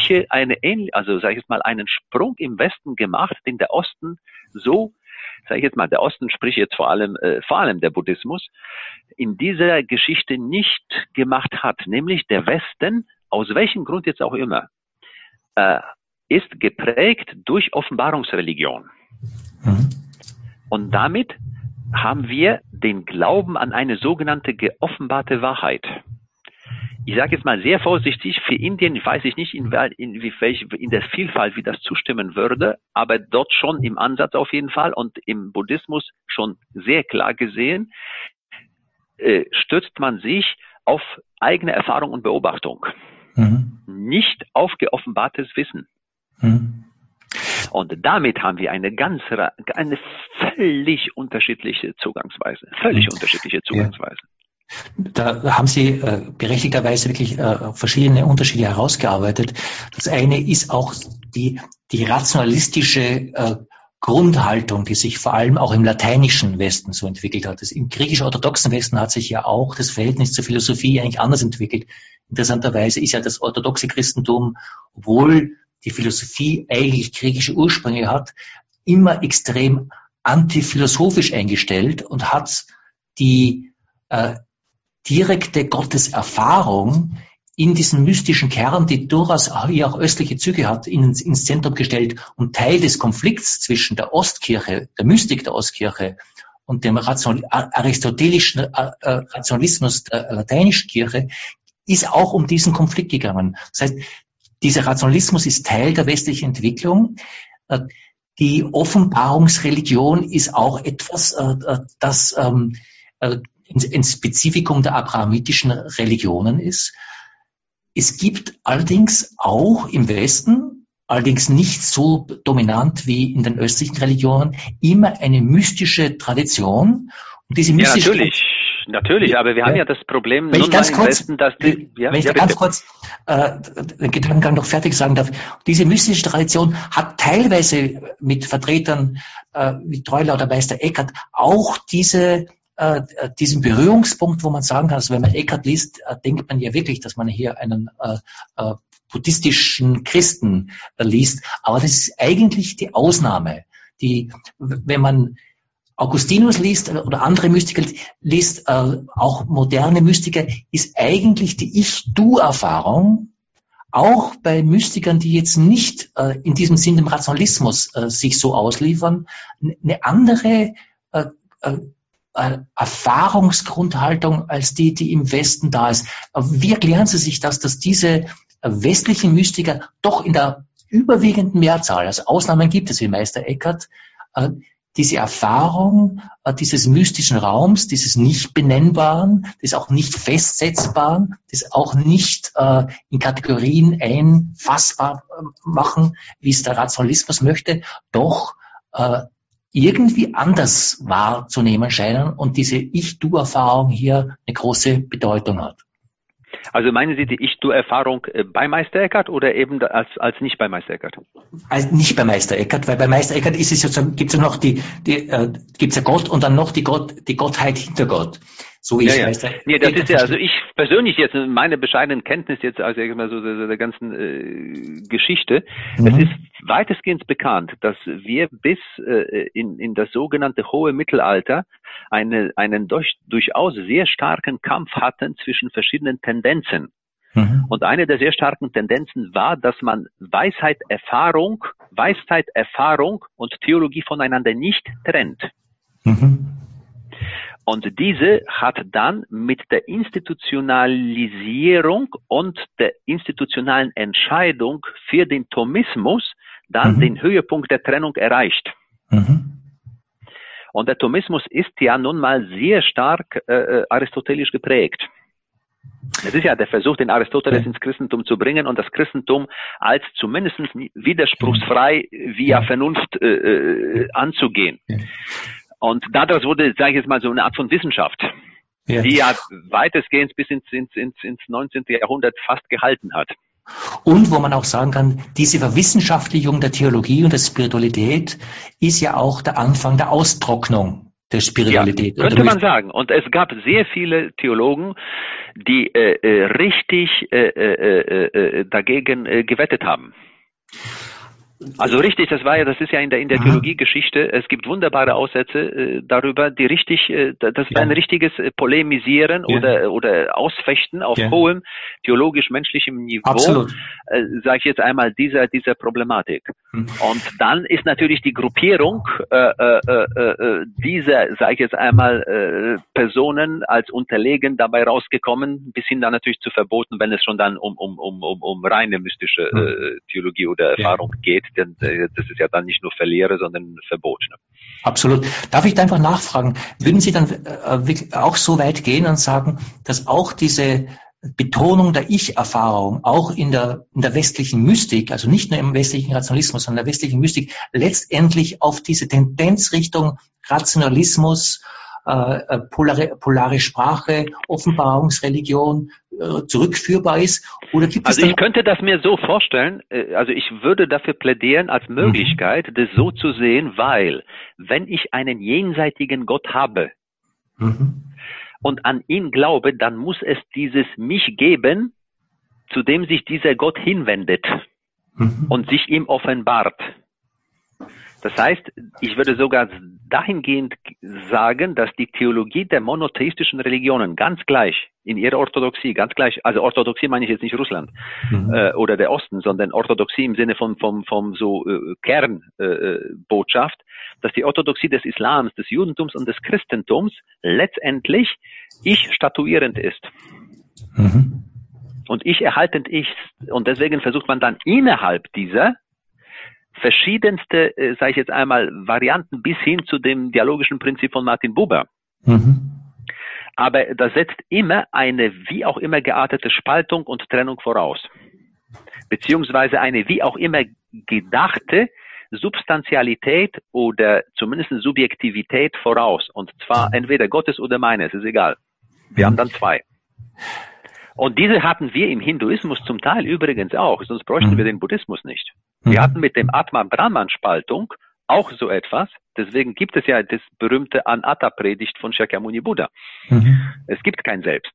Sprung im Westen gemacht, den der Osten so, sage ich jetzt mal, der Osten, sprich jetzt vor allem der Buddhismus, in dieser Geschichte nicht gemacht hat. Nämlich der Westen, aus welchem Grund jetzt auch immer, ist geprägt durch Offenbarungsreligion. Mhm. Und damit haben wir den Glauben an eine sogenannte geoffenbarte Wahrheit. Ich sage jetzt mal sehr vorsichtig, für Indien weiß ich nicht, in der Vielfalt, wie das zustimmen würde, aber dort schon im Ansatz auf jeden Fall und im Buddhismus schon sehr klar gesehen, stützt man sich auf eigene Erfahrung und Beobachtung, nicht auf geoffenbartes Wissen. Mhm. Und damit haben wir eine völlig unterschiedliche Zugangsweise. Ja. Da haben Sie berechtigterweise wirklich verschiedene Unterschiede herausgearbeitet. Das eine ist auch die rationalistische Grundhaltung, die sich vor allem auch im lateinischen Westen so entwickelt hat. Im griechisch-orthodoxen Westen hat sich ja auch das Verhältnis zur Philosophie eigentlich anders entwickelt. Interessanterweise ist ja das orthodoxe Christentum, obwohl die Philosophie eigentlich griechische Ursprünge hat, immer extrem antiphilosophisch eingestellt und hat die direkte Gotteserfahrung in diesen mystischen Kern, die durchaus hier auch östliche Züge hat, ins Zentrum gestellt und Teil des Konflikts zwischen der Ostkirche, der Mystik der Ostkirche und dem aristotelischen Rationalismus der lateinischen Kirche, ist auch um diesen Konflikt gegangen. Das heißt, dieser Rationalismus ist Teil der westlichen Entwicklung. Die Offenbarungsreligion ist auch etwas, das ein Spezifikum der abrahamitischen Religionen ist. Es gibt allerdings auch im Westen, allerdings nicht so dominant wie in den östlichen Religionen, immer eine mystische Tradition. Und diese mystische Natürlich, aber wir haben ja das Problem wenn ich ganz kurz, den Gedankengang noch fertig sagen darf, diese mystische Tradition hat teilweise mit Vertretern wie Treuler oder Meister Eckhart auch diesen Berührungspunkt, wo man sagen kann, also wenn man Eckhart liest, denkt man ja wirklich, dass man hier einen buddhistischen Christen liest, aber das ist eigentlich die Ausnahme, wenn man Augustinus liest oder andere Mystiker liest, auch moderne Mystiker, ist eigentlich die Ich-Du-Erfahrung, auch bei Mystikern, die jetzt nicht in diesem Sinn dem Rationalismus sich so ausliefern, eine andere Erfahrungsgrundhaltung als die im Westen da ist. Wie erklären Sie sich das, dass diese westlichen Mystiker doch in der überwiegenden Mehrzahl, also Ausnahmen gibt es wie Meister Eckhart, diese Erfahrung dieses mystischen Raums, dieses nicht benennbaren, des auch nicht festsetzbaren, des auch nicht in Kategorien einfassbar machen, wie es der Rationalismus möchte, doch irgendwie anders wahrzunehmen scheinen und diese Ich-Du-Erfahrung hier eine große Bedeutung hat. Also meinen Sie die Ich-Du-Erfahrung bei Meister Eckhart oder eben als nicht bei Meister Eckhart? Also nicht bei Meister Eckhart, weil bei Meister Eckhart ist es sozusagen, gibt's ja noch gibt's ja Gott und dann noch die Gottheit hinter Gott. So wie ja, Meister Eckhart. Das ist ja, also ich persönlich jetzt, meine bescheidenen Kenntnis jetzt, also immer so der ganzen Geschichte, es ist weitestgehend bekannt, dass wir bis in das sogenannte hohe Mittelalter einen durchaus sehr starken Kampf hatten zwischen verschiedenen Tendenzen. Und eine der sehr starken Tendenzen war, dass man Weisheit, Erfahrung und Theologie voneinander nicht trennt. Und diese hat dann mit der Institutionalisierung und der institutionalen Entscheidung für den Thomismus dann den Höhepunkt der Trennung erreicht. Und der Thomismus ist ja nun mal sehr stark aristotelisch geprägt. Es ist ja der Versuch, den Aristoteles ins Christentum zu bringen und das Christentum als zumindest widerspruchsfrei via Vernunft anzugehen. Und daraus wurde, sage ich jetzt mal, so eine Art von Wissenschaft, die ja weitestgehend bis ins 19. Jahrhundert fast gehalten hat. Und wo man auch sagen kann, diese Verwissenschaftlichung der Theologie und der Spiritualität ist ja auch der Anfang der Austrocknung der Spiritualität. Ja, könnte man sagen. Und es gab sehr viele Theologen, die richtig dagegen gewettet haben. Also richtig, das ist ja in der Theologiegeschichte, es gibt wunderbare Aussätze darüber, die richtig, das war ein richtiges Polemisieren oder Ausfechten auf hohem theologisch-menschlichem Niveau, sage ich jetzt einmal, dieser Problematik. Und dann ist natürlich die Gruppierung dieser, sage ich jetzt einmal, Personen als unterlegen dabei rausgekommen, bis hin dann natürlich zu verboten, wenn es schon dann um reine mystische Theologie oder Erfahrung geht. Denn das ist ja dann nicht nur Verlehre, sondern Verbot. Ne? Absolut. Darf ich da einfach nachfragen, würden Sie dann auch so weit gehen und sagen, dass auch diese Betonung der Ich-Erfahrung auch in der westlichen Mystik, also nicht nur im westlichen Rationalismus, sondern in der westlichen Mystik, letztendlich auf diese Tendenz Richtung Rationalismus, polare Sprache, Offenbarungsreligion zurückführbar ist? Oder gibt es ich könnte das mir so vorstellen, also ich würde dafür plädieren als Möglichkeit, das so zu sehen, weil wenn ich einen jenseitigen Gott habe und an ihn glaube, dann muss es dieses Mich geben, zu dem sich dieser Gott hinwendet und sich ihm offenbart. Das heißt, ich würde sogar dahingehend sagen, dass die Theologie der monotheistischen Religionen ganz gleich in ihrer Orthodoxie, ganz gleich, also Orthodoxie meine ich jetzt nicht Russland oder der Osten, sondern Orthodoxie im Sinne von Kernbotschaft, dass die Orthodoxie des Islams, des Judentums und des Christentums letztendlich ich statuierend ist. Mhm. Und ich erhaltend ich. Und deswegen versucht man dann innerhalb dieser verschiedenste, sage ich jetzt einmal, Varianten bis hin zu dem dialogischen Prinzip von Martin Buber. Mhm. Aber das setzt immer eine wie auch immer geartete Spaltung und Trennung voraus. Beziehungsweise eine wie auch immer gedachte Substantialität oder zumindest Subjektivität voraus. Und zwar entweder Gottes oder meines, ist egal. Wir haben dann zwei. Und diese hatten wir im Hinduismus zum Teil übrigens auch, sonst bräuchten wir den Buddhismus nicht. Wir hatten mit dem Atman-Brahman-Spaltung auch so etwas. Deswegen gibt es ja das berühmte Anatta-Predigt von Shakyamuni Buddha. Es gibt kein Selbst.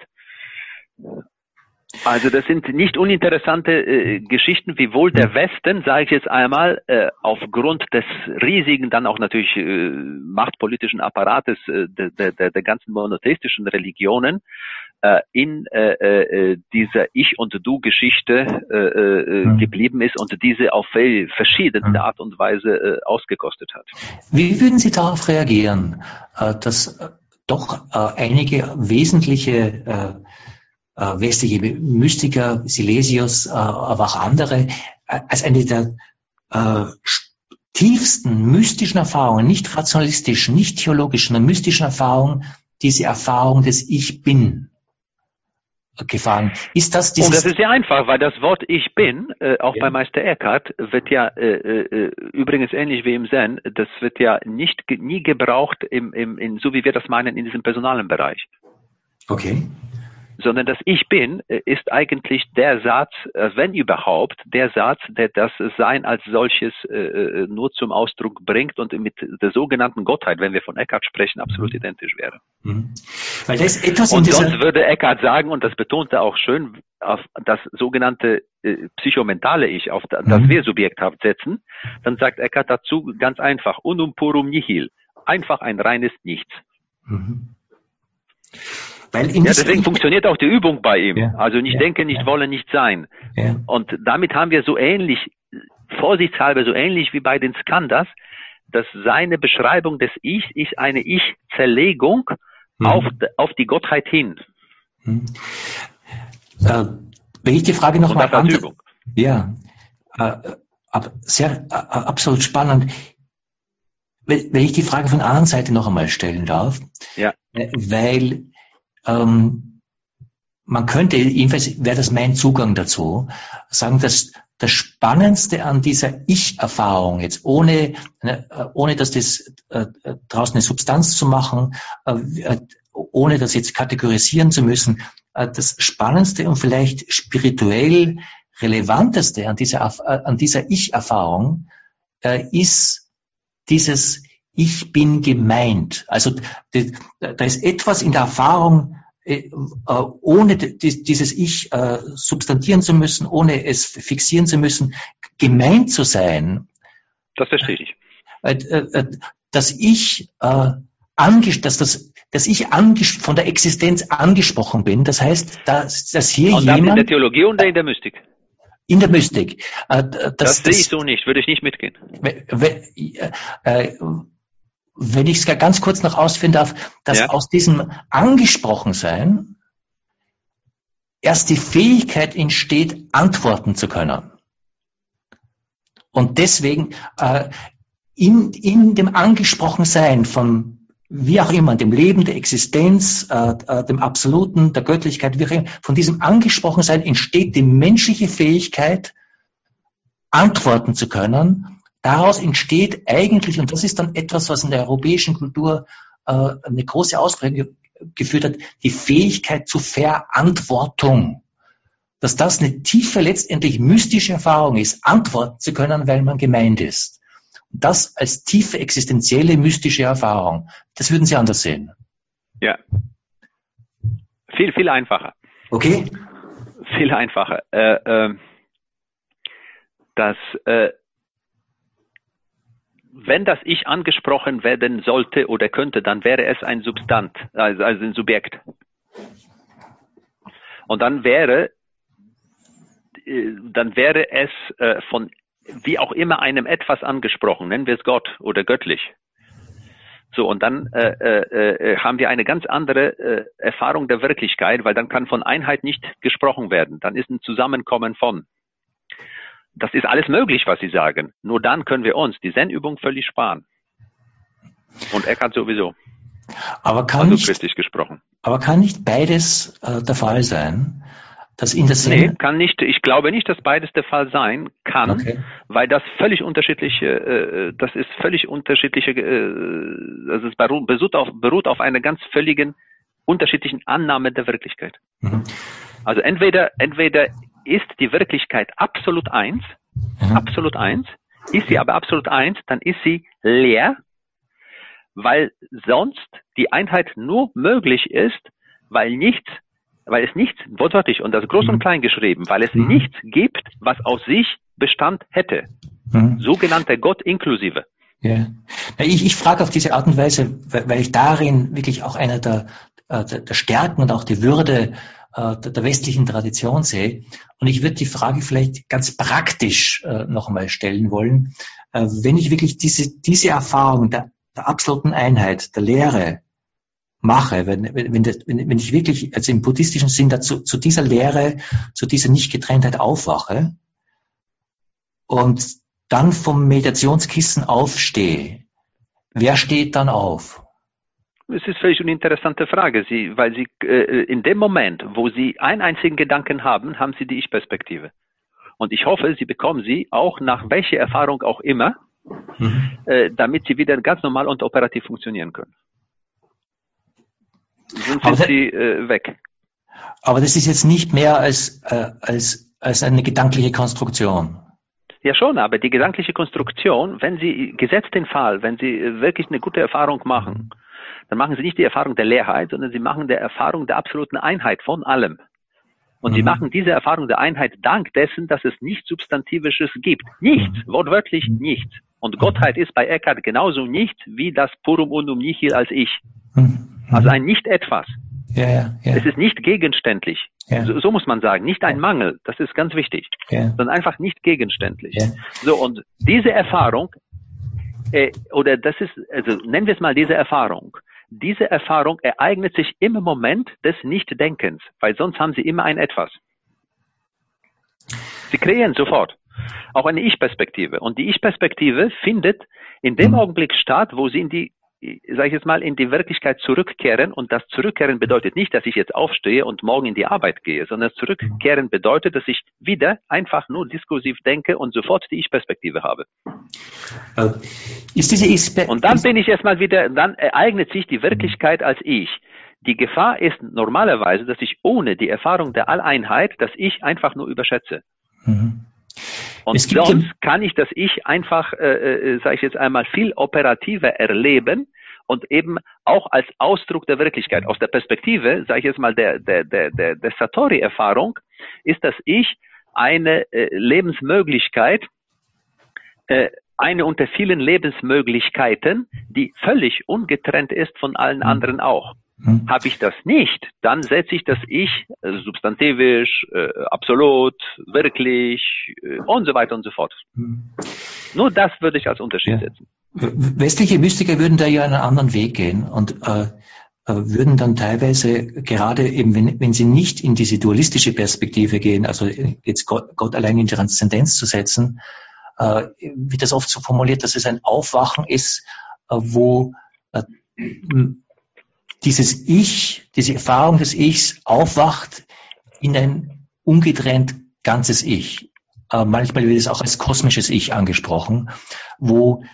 Also das sind nicht uninteressante Geschichten, wiewohl der Westen, sage ich jetzt einmal, aufgrund des riesigen, dann auch natürlich machtpolitischen Apparates der ganzen monotheistischen Religionen in dieser Ich- und Du-Geschichte geblieben ist und diese auf verschiedene Art und Weise ausgekostet hat. Wie würden Sie darauf reagieren, dass doch einige wesentliche westliche Mystiker, Silesius, aber auch andere, als eine der tiefsten mystischen Erfahrungen, nicht rationalistischen, nicht theologischen, sondern mystischen Erfahrungen, diese Erfahrung des Ich Bin gefahren. Ist das dieses? Und das ist sehr einfach, weil das Wort Ich Bin, auch bei Meister Eckhart, wird ja übrigens ähnlich wie im Zen, das wird ja nie gebraucht, so wie wir das meinen, in diesem personalen Bereich. Okay. Sondern das Ich Bin ist eigentlich der Satz, wenn überhaupt, der Satz, der das Sein als solches nur zum Ausdruck bringt und mit der sogenannten Gottheit, wenn wir von Eckhart sprechen, absolut identisch wäre. Weil das etwas und sonst würde Eckhart sagen, und das betont er auch schön, auf das sogenannte psychomentale Ich, auf das wir subjekthaft setzen, dann sagt Eckhart dazu ganz einfach, unum purum nihil, einfach ein reines Nichts. Weil deswegen funktioniert auch die Übung bei ihm. Ja, also nicht denken, nicht wollen, nicht sein. Ja. Und damit haben wir so ähnlich, vorsichtshalber so ähnlich wie bei den Skandhas, dass seine Beschreibung des Ichs ist eine Ich-Zerlegung auf die Gottheit hin. Wenn ich die Frage nochmal Übung. Ja, absolut spannend. Wenn ich die Frage von der anderen Seite noch einmal stellen darf, weil man könnte, jedenfalls wäre das mein Zugang dazu, sagen, dass das Spannendste an dieser Ich-Erfahrung, jetzt ohne dass das draußen eine Substanz zu machen, ohne das jetzt kategorisieren zu müssen, das Spannendste und vielleicht spirituell Relevanteste an dieser Ich-Erfahrung ist dieses Ich bin gemeint. Also da ist etwas in der Erfahrung, ohne dieses Ich substantieren zu müssen, ohne es fixieren zu müssen, gemeint zu sein. Das verstehe ich. Dass ich von der Existenz angesprochen bin. Das heißt, dass hier und jemand in der Theologie und in der Mystik. In der Mystik. Das sehe ich so nicht, würde ich nicht mitgehen. Wenn ich es ganz kurz noch ausführen darf, dass aus diesem Angesprochensein erst die Fähigkeit entsteht, antworten zu können. Und deswegen in dem Angesprochensein von wie auch immer, dem Leben, der Existenz, dem Absoluten, der Göttlichkeit, wie auch immer, von diesem Angesprochensein entsteht die menschliche Fähigkeit, antworten zu können. Daraus entsteht eigentlich, und das ist dann etwas, was in der europäischen Kultur eine große Ausprägung geführt hat, die Fähigkeit zur Verantwortung. Dass das eine tiefe, letztendlich mystische Erfahrung ist, antworten zu können, weil man gemeint ist. Und das als tiefe, existenzielle, mystische Erfahrung. Das würden Sie anders sehen. Ja. Viel, viel einfacher. Okay. Viel einfacher. wenn das Ich angesprochen werden sollte oder könnte, dann wäre es ein Substant, also ein Subjekt. Und dann wäre es von wie auch immer einem etwas angesprochen, nennen wir es Gott oder göttlich. So, und dann haben wir eine ganz andere Erfahrung der Wirklichkeit, weil dann kann von Einheit nicht gesprochen werden. Dann ist ein Zusammenkommen von. Das ist alles möglich, was Sie sagen. Nur dann können wir uns die Zen-Übung völlig sparen. Und Eckhart sowieso. Aber kann nicht beides der Fall sein? Dass in der Zen Nee, kann nicht. Ich glaube nicht, dass beides der Fall sein kann, weil das völlig unterschiedliche, also es beruht auf einer ganz völligen unterschiedlichen Annahme der Wirklichkeit. Mhm. Also entweder ist die Wirklichkeit absolut eins, ist sie aber absolut eins, dann ist sie leer, weil sonst die Einheit nur möglich ist, weil es nichts, wortwörtlich, und das groß und klein geschrieben, weil es nichts gibt, was aus sich Bestand hätte. Sogenannter Gott inklusive. Ja. Ich frage auf diese Art und Weise, weil ich darin wirklich auch einer der Stärken und auch die Würde der westlichen Tradition sehe. Und ich würde die Frage vielleicht ganz praktisch noch einmal stellen wollen. Wenn ich wirklich diese Erfahrung der absoluten Einheit, der Lehre mache, wenn ich wirklich, also im buddhistischen Sinn dazu, zu dieser Lehre, zu dieser Nichtgetrenntheit aufwache und dann vom Meditationskissen aufstehe, wer steht dann auf? Es ist völlig eine interessante Frage, weil Sie in dem Moment, wo Sie einen einzigen Gedanken haben, haben Sie die Ich-Perspektive. Und ich hoffe, Sie bekommen sie auch nach welcher Erfahrung auch immer, damit Sie wieder ganz normal und operativ funktionieren können. Sonst sind Sie weg. Aber das ist jetzt nicht mehr als eine gedankliche Konstruktion. Ja schon, aber die gedankliche Konstruktion, wenn Sie, gesetzt den Fall, wenn Sie wirklich eine gute Erfahrung machen, dann machen Sie nicht die Erfahrung der Leerheit, sondern Sie machen die Erfahrung der absoluten Einheit von allem. Und Sie machen diese Erfahrung der Einheit dank dessen, dass es nichts Substantivisches gibt. Nichts, wortwörtlich nichts. Und Gottheit ist bei Eckhart genauso nicht wie das Purum Unum Nihil als Ich. Also ein Nicht-Etwas. Ja. Es ist nicht gegenständlich. Ja. So muss man sagen. Nicht ein Mangel. Das ist ganz wichtig. Sondern einfach nicht gegenständlich. So, und diese Erfahrung, also nennen wir es mal diese Erfahrung. Diese Erfahrung ereignet sich im Moment des Nichtdenkens, weil sonst haben Sie immer ein Etwas. Sie kreieren sofort auch eine Ich-Perspektive. Und die Ich-Perspektive findet in dem Augenblick statt, wo Sie in die Wirklichkeit zurückkehren. Und das Zurückkehren bedeutet nicht, dass ich jetzt aufstehe und morgen in die Arbeit gehe, sondern das Zurückkehren bedeutet, dass ich wieder einfach nur diskursiv denke und sofort die Ich-Perspektive habe. Und dann bin ich erstmal wieder, dann ereignet sich die Wirklichkeit als Ich. Die Gefahr ist normalerweise, dass ich ohne die Erfahrung der Alleinheit das Ich einfach nur überschätze. Und sonst kann ich das Ich einfach, viel operativer erleben und eben auch als Ausdruck der Wirklichkeit. Aus der Perspektive, der Satori-Erfahrung ist das Ich eine Lebensmöglichkeit, eine unter vielen Lebensmöglichkeiten, die völlig ungetrennt ist von allen anderen auch. Habe ich das nicht, dann setze ich das Ich substantivisch, absolut, wirklich und so weiter und so fort. Nur das würde ich als Unterschied setzen. Westliche Mystiker würden da ja einen anderen Weg gehen und würden dann teilweise, gerade eben, wenn sie nicht in diese dualistische Perspektive gehen, also jetzt Gott allein in die Transzendenz zu setzen, wird das oft so formuliert, dass es ein Aufwachen ist, wo dieses Ich, diese Erfahrung des Ichs aufwacht in ein ungetrennt ganzes Ich. Manchmal wird es auch als kosmisches Ich angesprochen, wo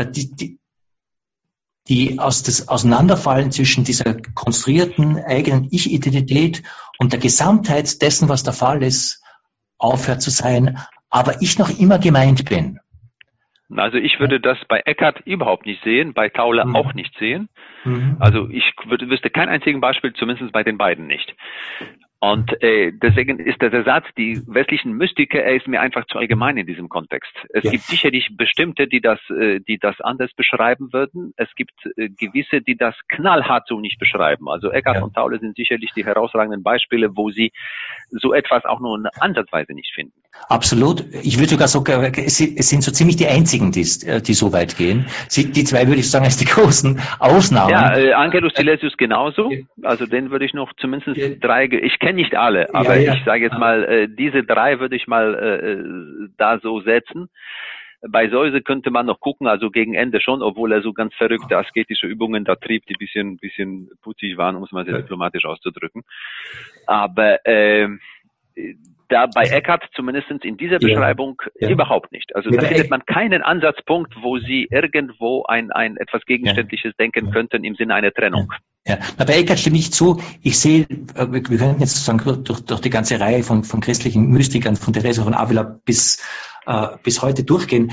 die das Auseinanderfallen zwischen dieser konstruierten eigenen Ich-Identität und der Gesamtheit dessen, was der Fall ist, aufhört zu sein, aber ich noch immer gemeint bin. Also ich würde das bei Eckhart überhaupt nicht sehen, bei Tauler auch nicht sehen. Also ich wüsste kein einziges Beispiel, zumindest bei den beiden nicht. Und deswegen ist der Satz, die westlichen Mystiker, er ist mir einfach zu allgemein in diesem Kontext. Es gibt sicherlich bestimmte, die das anders beschreiben würden. Es gibt gewisse, die das knallhart so nicht beschreiben. Also Eckhart und Tolle sind sicherlich die herausragenden Beispiele, wo sie so etwas auch nur ansatzweise nicht finden. Absolut. Ich würde sogar sagen, es sind so ziemlich die einzigen, die so weit gehen. Die zwei würde ich sagen als die großen Ausnahmen. Ja, Angelus Silesius genauso. Also den würde ich noch zumindest drei, ich kenne nicht alle, aber ich sage jetzt mal, diese drei würde ich mal da so setzen. Bei Seuse könnte man noch gucken, also gegen Ende schon, obwohl er so ganz verrückte asketische Übungen da trieb, die bisschen putzig waren, um es mal sehr diplomatisch auszudrücken. Aber da bei Eckhart zumindest in dieser Beschreibung überhaupt nicht. Also da findet man keinen Ansatzpunkt, wo sie irgendwo ein etwas Gegenständliches denken könnten im Sinne einer Trennung. Ja, bei Eckhart stimme ich zu. Ich sehe, wir können jetzt sozusagen durch die ganze Reihe von christlichen Mystikern, von Teresa von Avila bis heute durchgehen.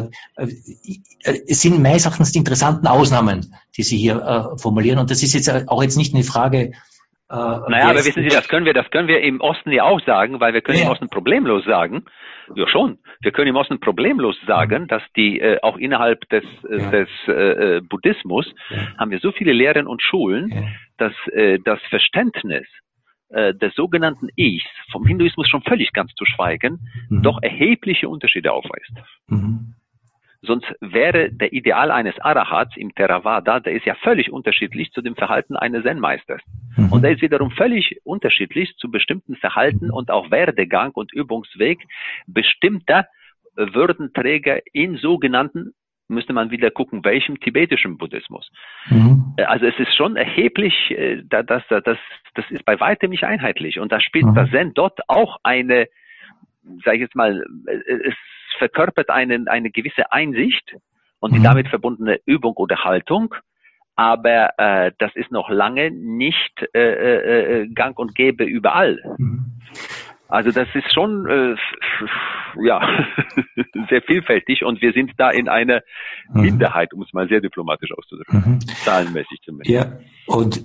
Es sind meines Erachtens die interessanten Ausnahmen, die Sie hier formulieren. Und das ist jetzt auch nicht eine Frage. Naja, aber wissen Sie, das können wir im Osten ja auch sagen, weil wir können im Osten problemlos sagen. Ja schon. Wir können im Osten problemlos sagen, dass die auch innerhalb des Buddhismus haben wir so viele Lehren und Schulen, dass das Verständnis des sogenannten Ichs, vom Hinduismus schon völlig ganz zu schweigen, doch erhebliche Unterschiede aufweist. Sonst wäre der Ideal eines Arahats im Theravada, der ist ja völlig unterschiedlich zu dem Verhalten eines Zen-Meisters. Und der ist wiederum völlig unterschiedlich zu bestimmten Verhalten und auch Werdegang und Übungsweg bestimmter Würdenträger in sogenannten, müsste man wieder gucken, welchem tibetischen Buddhismus. Also es ist schon erheblich, das ist bei weitem nicht einheitlich. Und da spielt das Zen dort auch eine, sage ich jetzt mal, es verkörpert eine gewisse Einsicht und die damit verbundene Übung oder Haltung, aber das ist noch lange nicht gang und gäbe überall. Also das ist schon sehr vielfältig und wir sind da in einer Minderheit, um es mal sehr diplomatisch auszudrücken, zahlenmäßig zumindest. Ja, und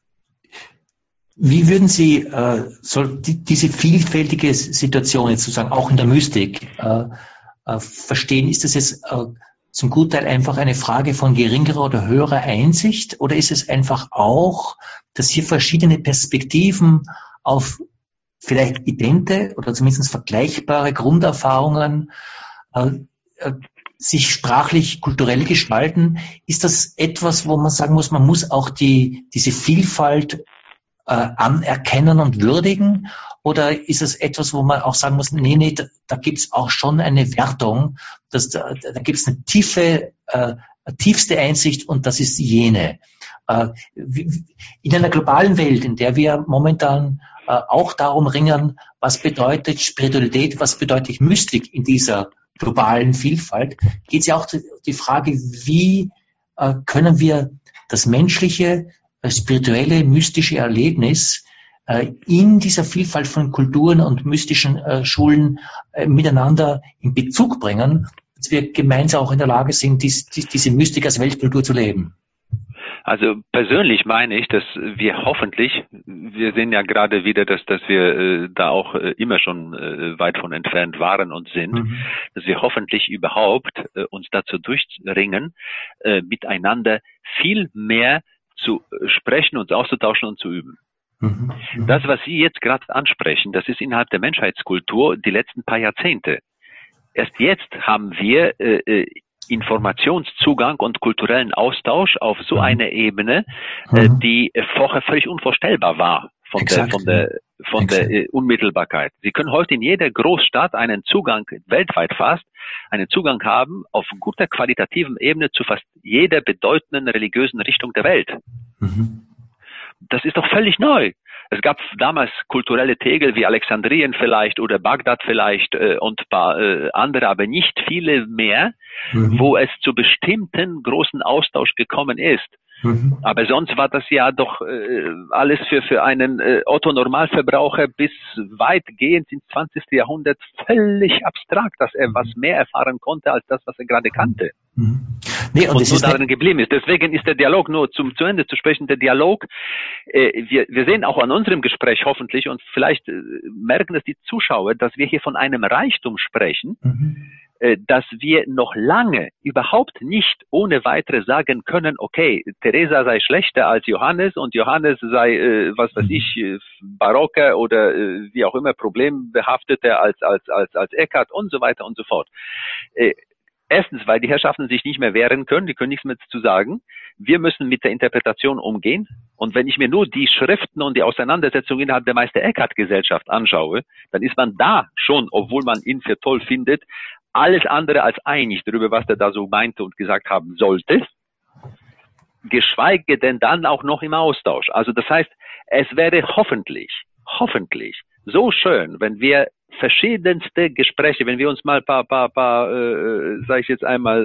wie würden Sie diese vielfältige Situation jetzt sozusagen auch in der Mystik verstehen? Ist das jetzt zum Gutteil einfach eine Frage von geringerer oder höherer Einsicht oder ist es einfach auch, dass hier verschiedene Perspektiven auf vielleicht idente oder zumindest vergleichbare Grunderfahrungen sich sprachlich, kulturell gestalten? Ist das etwas, wo man sagen muss, man muss auch diese Vielfalt anerkennen und würdigen? Oder ist es etwas, wo man auch sagen muss, nee, da gibt's auch schon eine Wertung, da gibt's eine tiefste Einsicht und das ist jene. In einer globalen Welt, in der wir momentan auch darum ringen, was bedeutet Spiritualität, was bedeutet Mystik in dieser globalen Vielfalt, geht es ja auch die Frage, wie können wir das menschliche, spirituelle, mystische Erlebnis in dieser Vielfalt von Kulturen und mystischen Schulen miteinander in Bezug bringen, dass wir gemeinsam auch in der Lage sind, diese Mystik als Weltkultur zu leben. Also persönlich meine ich, dass wir hoffentlich, wir sehen ja gerade wieder, dass wir da auch immer schon weit von entfernt waren und sind, dass wir hoffentlich überhaupt uns dazu durchringen, miteinander viel mehr zu sprechen, uns auszutauschen und zu üben. Das, was Sie jetzt gerade ansprechen, das ist innerhalb der Menschheitskultur die letzten paar Jahrzehnte. Erst jetzt haben wir Informationszugang und kulturellen Austausch auf so einer Ebene, die vorher völlig unvorstellbar war von der Unmittelbarkeit. Sie können heute in jeder Großstadt einen Zugang, weltweit fast, einen Zugang haben auf guter qualitativen Ebene zu fast jeder bedeutenden religiösen Richtung der Welt. Das ist doch völlig neu. Es gab damals kulturelle Tegel wie Alexandrien vielleicht oder Bagdad vielleicht und ein paar andere, aber nicht viele mehr, wo es zu bestimmten großen Austausch gekommen ist. Aber sonst war das ja doch alles für einen Otto-Normalverbraucher bis weitgehend ins 20. Jahrhundert völlig abstrakt, dass er was mehr erfahren konnte als das, was er gerade kannte. Nee, und nur darin geblieben ist. Deswegen ist der Dialog nur zu Ende zu sprechen. Der Dialog, wir sehen auch an unserem Gespräch hoffentlich und vielleicht merken es die Zuschauer, dass wir hier von einem Reichtum sprechen, dass wir noch lange überhaupt nicht ohne weitere sagen können, okay, Teresa sei schlechter als Johannes und Johannes sei, was weiß ich, barocker oder wie auch immer problembehafteter als Eckhart und so weiter und so fort. Erstens, weil die Herrschaften sich nicht mehr wehren können, die können nichts mehr zu sagen. Wir müssen mit der Interpretation umgehen. Und wenn ich mir nur die Schriften und die Auseinandersetzung innerhalb der Meister Eckhart-Gesellschaft anschaue, dann ist man da schon, obwohl man ihn für toll findet, alles andere als einig darüber, was er da so meinte und gesagt haben sollte, geschweige denn dann auch noch im Austausch. Also das heißt, es wäre hoffentlich so schön, wenn wir verschiedenste Gespräche, wenn wir uns mal sage ich jetzt einmal,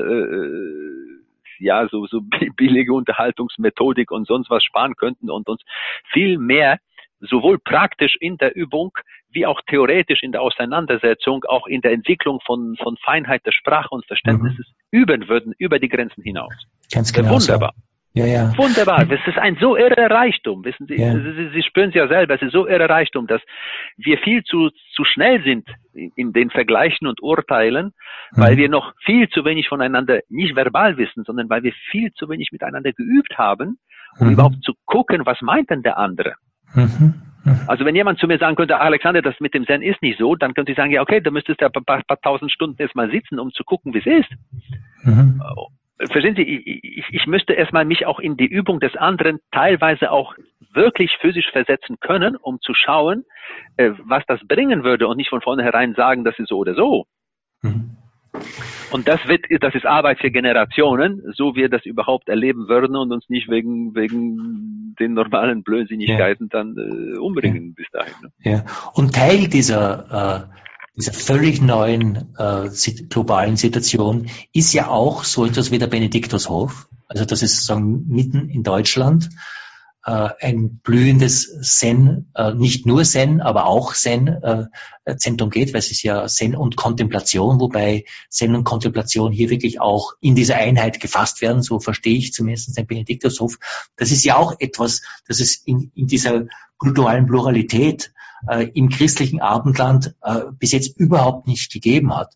so billige Unterhaltungsmethodik und sonst was sparen könnten und uns viel mehr sowohl praktisch in der Übung wie auch theoretisch in der Auseinandersetzung, auch in der Entwicklung von Feinheit der Sprache und Verständnisses üben würden über die Grenzen hinaus. Ganz genau. Wunderbar. So. Ja. Wunderbar. Das ist ein so irrer Reichtum. Wissen Sie, Sie spüren es ja selber. Es ist so irrer Reichtum, dass wir viel zu schnell sind in den Vergleichen und Urteilen, weil wir noch viel zu wenig voneinander nicht verbal wissen, sondern weil wir viel zu wenig miteinander geübt haben, um überhaupt zu gucken, was meint denn der andere. Also wenn jemand zu mir sagen könnte, Alexander, das mit dem Zen ist nicht so, dann könnte ich sagen, ja okay, da müsstest du ein paar tausend Stunden erstmal sitzen, um zu gucken, wie es ist. Verstehen Sie, ich müsste erstmal mich auch in die Übung des anderen teilweise auch wirklich physisch versetzen können, um zu schauen, was das bringen würde und nicht von vornherein sagen, das ist so oder so. Und das ist Arbeit für Generationen, so wir das überhaupt erleben würden und uns nicht wegen den normalen Blödsinnigkeiten dann umbringen bis dahin. Ne? Ja. Und Teil dieser völlig neuen globalen Situation ist ja auch so etwas wie der Benediktushof. Also das ist sozusagen mitten in Deutschland ein blühendes Zen, nicht nur Zen, aber auch Zen-Zentrum geht, weil es ist ja Zen und Kontemplation, wobei Zen und Kontemplation hier wirklich auch in dieser Einheit gefasst werden, so verstehe ich zumindest den Benediktushof. Das ist ja auch etwas, das es in dieser kulturellen Pluralität im christlichen Abendland bis jetzt überhaupt nicht gegeben hat.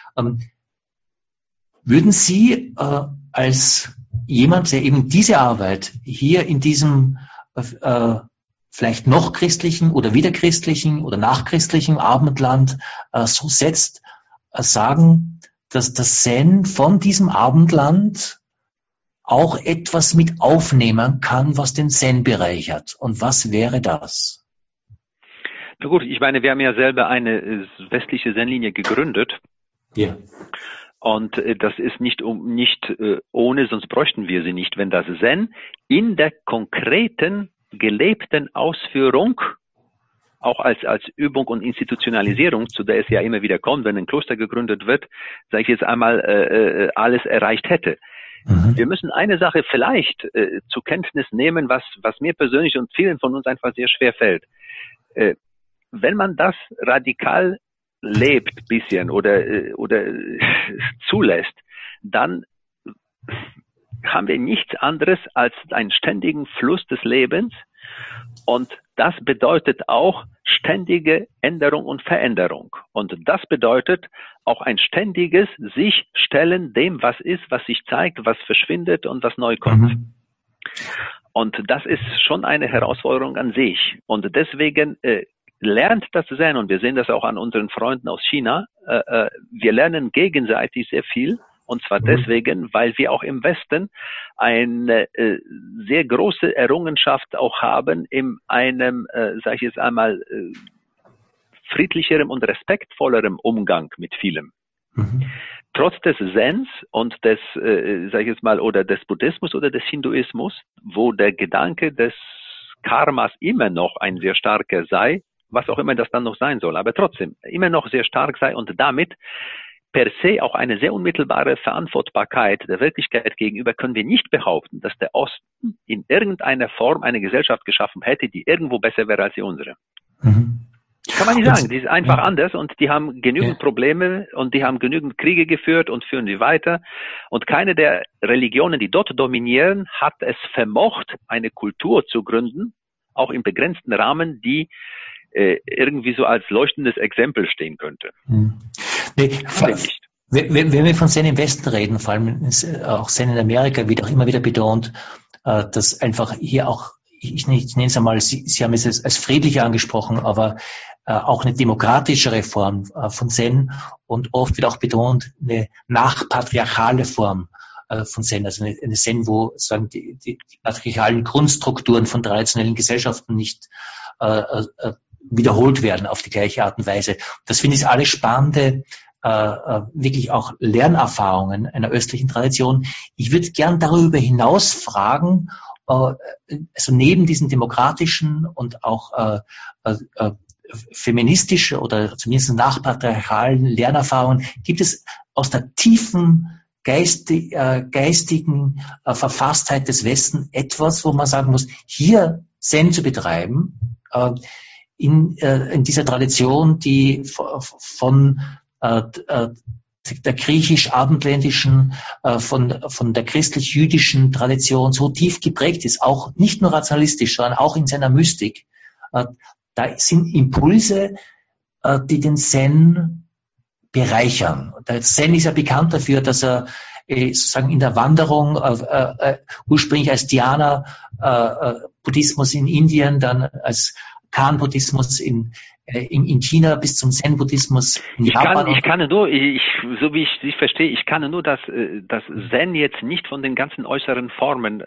Würden Sie als jemand, der eben diese Arbeit hier in diesem vielleicht noch christlichen oder wiederchristlichen oder nachchristlichen Abendland so setzt, sagen, dass das Zen von diesem Abendland auch etwas mit aufnehmen kann, was den Zen bereichert? Und was wäre das? Na gut, ich meine, wir haben ja selber eine westliche Zen-Linie gegründet. Ja. Und das ist nicht ohne, sonst bräuchten wir sie nicht, wenn das Zen in der konkreten, gelebten Ausführung, auch als Übung und Institutionalisierung, zu der es ja immer wieder kommt, wenn ein Kloster gegründet wird, sage ich jetzt einmal, alles erreicht hätte. Wir müssen eine Sache vielleicht zur Kenntnis nehmen, was mir persönlich und vielen von uns einfach sehr schwer fällt. Wenn man das radikal lebt bisschen oder zulässt, dann haben wir nichts anderes als einen ständigen Fluss des Lebens und das bedeutet auch ständige Änderung und Veränderung und das bedeutet auch ein ständiges sich stellen dem, was ist, was sich zeigt, was verschwindet und was neu kommt. Und das ist schon eine Herausforderung an sich und deswegen lernt das Zen, und wir sehen das auch an unseren Freunden aus China, wir lernen gegenseitig sehr viel, und zwar deswegen, weil wir auch im Westen eine sehr große Errungenschaft auch haben in einem, sage ich jetzt einmal, friedlicherem und respektvollerem Umgang mit vielem. Trotz des Zens und des, sage ich jetzt mal, oder des Buddhismus oder des Hinduismus, wo der Gedanke des Karmas immer noch ein sehr starker sei, was auch immer das dann noch sein soll, aber trotzdem immer noch sehr stark sei und damit per se auch eine sehr unmittelbare Verantwortbarkeit der Wirklichkeit gegenüber, können wir nicht behaupten, dass der Osten in irgendeiner Form eine Gesellschaft geschaffen hätte, die irgendwo besser wäre als die unsere. Kann man nicht sagen. Die ist einfach anders und die haben genügend Probleme und die haben genügend Kriege geführt und führen sie weiter. Und keine der Religionen, die dort dominieren, hat es vermocht, eine Kultur zu gründen, auch im begrenzten Rahmen, die irgendwie so als leuchtendes Exempel stehen könnte. Nee, wenn wir von Zen im Westen reden, vor allem auch Zen in Amerika, wird auch immer wieder betont, dass einfach hier auch, ich nenne es einmal, Sie haben es als friedlich angesprochen, aber auch eine demokratischere Form von Zen, und oft wird auch betont, eine nachpatriarchale Form von Zen, also eine Zen, wo sozusagen die patriarchalen Grundstrukturen von traditionellen Gesellschaften nicht wiederholt werden auf die gleiche Art und Weise. Das finde ich alles spannende, wirklich auch Lernerfahrungen einer östlichen Tradition. Ich würde gern darüber hinaus fragen, also neben diesen demokratischen und auch feministische oder zumindest nachpatriarchalen Lernerfahrungen, gibt es aus der tiefen geistigen Verfasstheit des Westen etwas, wo man sagen muss, hier Zen zu betreiben, in dieser Tradition, die von der griechisch-abendländischen, von der christlich-jüdischen Tradition so tief geprägt ist, auch nicht nur rationalistisch, sondern auch in seiner Mystik. Da sind Impulse, die den Zen bereichern. Der Zen ist ja bekannt dafür, dass er sozusagen in der Wanderung ursprünglich als Dhyana Buddhismus in Indien, dann als Kan-Buddhismus in China bis zum Zen-Buddhismus in Japan. Ich kann nur, so wie ich Sie verstehe, ich kann nur das Zen jetzt nicht von den ganzen äußeren Formen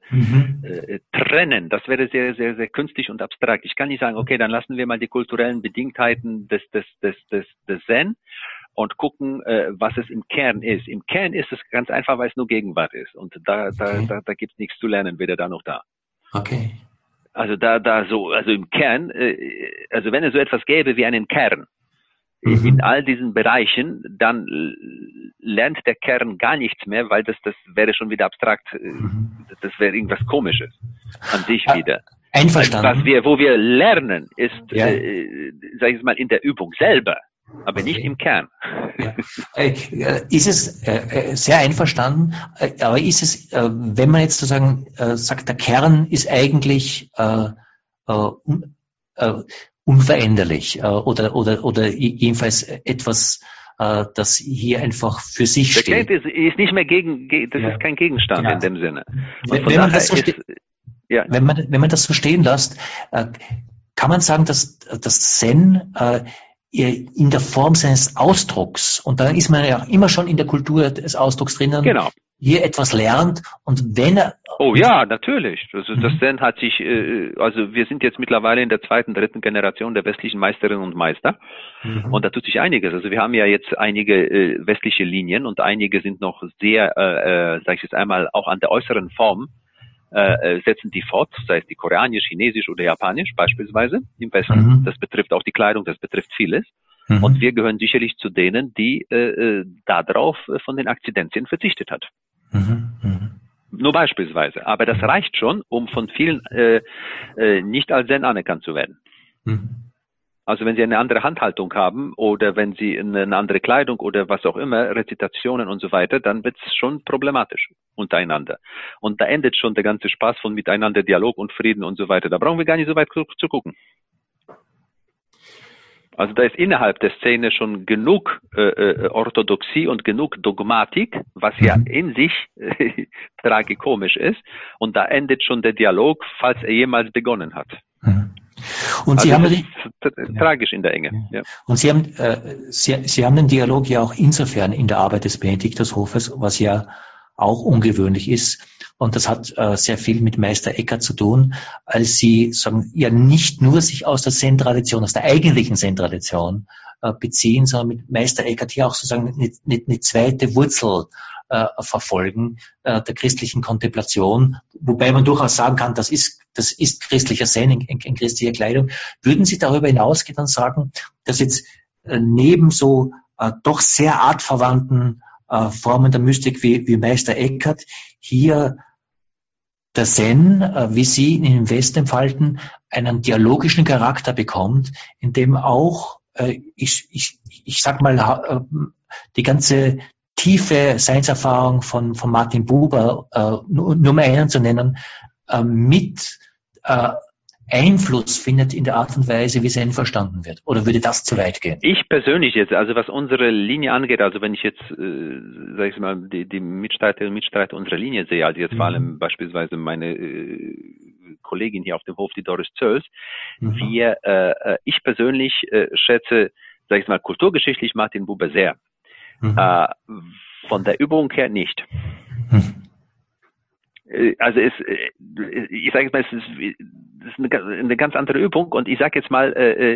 trennen. Das wäre sehr, sehr, sehr künstlich und abstrakt. Ich kann nicht sagen, okay, dann lassen wir mal die kulturellen Bedingtheiten des Zen und gucken, was es im Kern ist. Im Kern ist es ganz einfach, weil es nur Gegenwart ist. Und da gibt es nichts zu lernen, weder da noch da. Okay. Also also im Kern, also wenn es so etwas gäbe wie einen Kern in all diesen Bereichen, dann lernt der Kern gar nichts mehr, weil das wäre schon wieder abstrakt. Das wäre irgendwas Komisches an sich wieder. Einverstanden. Wo wir lernen, ist, sag ich mal, in der Übung selber, aber nicht im Kern. Ja. Ist es sehr einverstanden, aber ist es, wenn man jetzt sozusagen sagt, der Kern ist eigentlich unveränderlich oder jedenfalls etwas, das hier einfach für sich steht. Der Kern ist nicht mehr ist kein Gegenstand in dem Sinne. Wenn man das so stehen lässt, kann man sagen, dass das Zen in der Form seines Ausdrucks, und da ist man ja immer schon in der Kultur des Ausdrucks drinnen, genau, hier etwas lernt, und wenn er... Oh ja, natürlich. Also das Zen hat sich, also wir sind jetzt mittlerweile in der 2., 3. Generation der westlichen Meisterinnen und Meister, und da tut sich einiges. Also wir haben ja jetzt einige westliche Linien und einige sind noch sehr, sag ich jetzt einmal, auch an der äußeren Form, setzen die fort, sei es die koreanisch, chinesisch oder japanisch beispielsweise im Westen. Das betrifft auch die Kleidung, das betrifft vieles. Und wir gehören sicherlich zu denen, die darauf von den Akzidenzien verzichtet hat. Nur beispielsweise. Aber das reicht schon, um von vielen nicht als Zen anerkannt zu werden. Also wenn Sie eine andere Handhaltung haben oder wenn Sie eine andere Kleidung oder was auch immer, Rezitationen und so weiter, dann wird es schon problematisch untereinander. Und da endet schon der ganze Spaß von miteinander, Dialog und Frieden und so weiter. Da brauchen wir gar nicht so weit zu gucken. Also da ist innerhalb der Szene schon genug Orthodoxie und genug Dogmatik, was ja in sich tragikomisch ist. Und da endet schon der Dialog, falls er jemals begonnen hat. Und Sie haben tragisch in der Enge. Ja. Und Sie haben den Dialog ja auch insofern in der Arbeit des Benediktushofes, was ja auch ungewöhnlich ist. Und das hat sehr viel mit Meister Eckhart zu tun, als Sie sagen, ja nicht nur sich aus der Zen-Tradition, aus der eigentlichen Zen-Tradition beziehen, sondern mit Meister Eckhart hier auch sozusagen eine zweite Wurzel verfolgen der christlichen Kontemplation, wobei man durchaus sagen kann, das ist christlicher Zen in christlicher Kleidung. Würden Sie darüber hinausgehen und sagen, dass jetzt neben so doch sehr artverwandten Formen der Mystik wie Meister Eckhart hier der Zen, wie Sie ihn im Westen entfalten, einen dialogischen Charakter bekommt, in dem auch, ich sag mal, die ganze tiefe Seinserfahrung von Martin Buber, nur mal einen zu nennen, mit Einfluss findet in der Art und Weise, wie Zen verstanden wird? Oder würde das zu weit gehen? Ich persönlich jetzt, also was unsere Linie angeht, also wenn ich jetzt, sag ich mal, die Mitstreiter und Mitstreiter unserer Linie sehe, also jetzt vor allem beispielsweise meine Kollegin hier auf dem Hof, die Doris Zöls, ich persönlich schätze, sag ich mal, kulturgeschichtlich Martin Buber sehr. Von der Übung her nicht. Also ich sage jetzt mal, es ist eine ganz andere Übung und ich sage jetzt mal,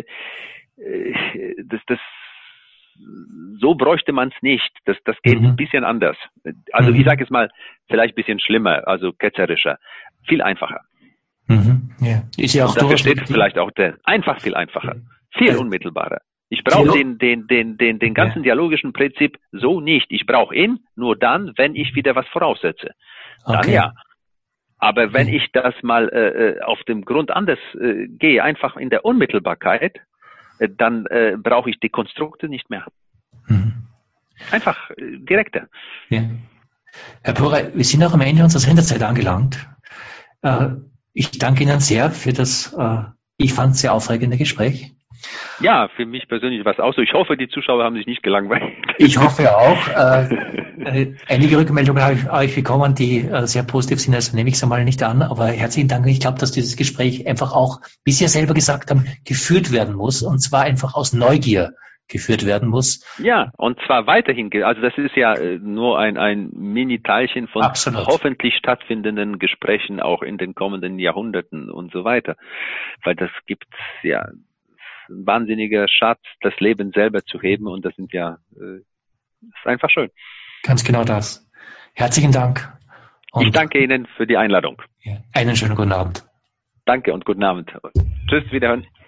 so bräuchte man es nicht. Das geht ein bisschen anders. Also ich sage jetzt mal, vielleicht ein bisschen schlimmer, also ketzerischer, viel einfacher. Ja. Ist ja auch dafür steht vielleicht auch einfach viel einfacher, viel unmittelbarer. Ich brauche den ganzen dialogischen Prinzip so nicht. Ich brauche ihn nur dann, wenn ich wieder was voraussetze. Dann ja. Aber wenn ich das mal auf dem Grund anders gehe, einfach in der Unmittelbarkeit, dann brauche ich die Konstrukte nicht mehr. Einfach direkter. Ja. Herr Pora, wir sind auch am Ende unserer Sendezeit angelangt. Ich danke Ihnen sehr für das, ich fand, sehr aufregende Gespräch. Ja, für mich persönlich war es auch so. Ich hoffe, die Zuschauer haben sich nicht gelangweilt. Ich hoffe auch. Einige Rückmeldungen habe ich euch bekommen, die sehr positiv sind, also nehme ich es einmal nicht an. Aber herzlichen Dank. Ich glaube, dass dieses Gespräch einfach auch, wie Sie ja selber gesagt haben, geführt werden muss. Und zwar einfach aus Neugier geführt werden muss. Ja, und zwar weiterhin. Also das ist ja nur ein Mini-Teilchen von hoffentlich stattfindenden Gesprächen auch in den kommenden Jahrhunderten und so weiter. Weil das gibt ja ein wahnsinniger Schatz, das Leben selber zu heben und das sind ja ist einfach schön. Ganz genau das. Herzlichen Dank. Und ich danke Ihnen für die Einladung. Ja, einen schönen guten Abend. Danke und guten Abend. Tschüss, wiederhören.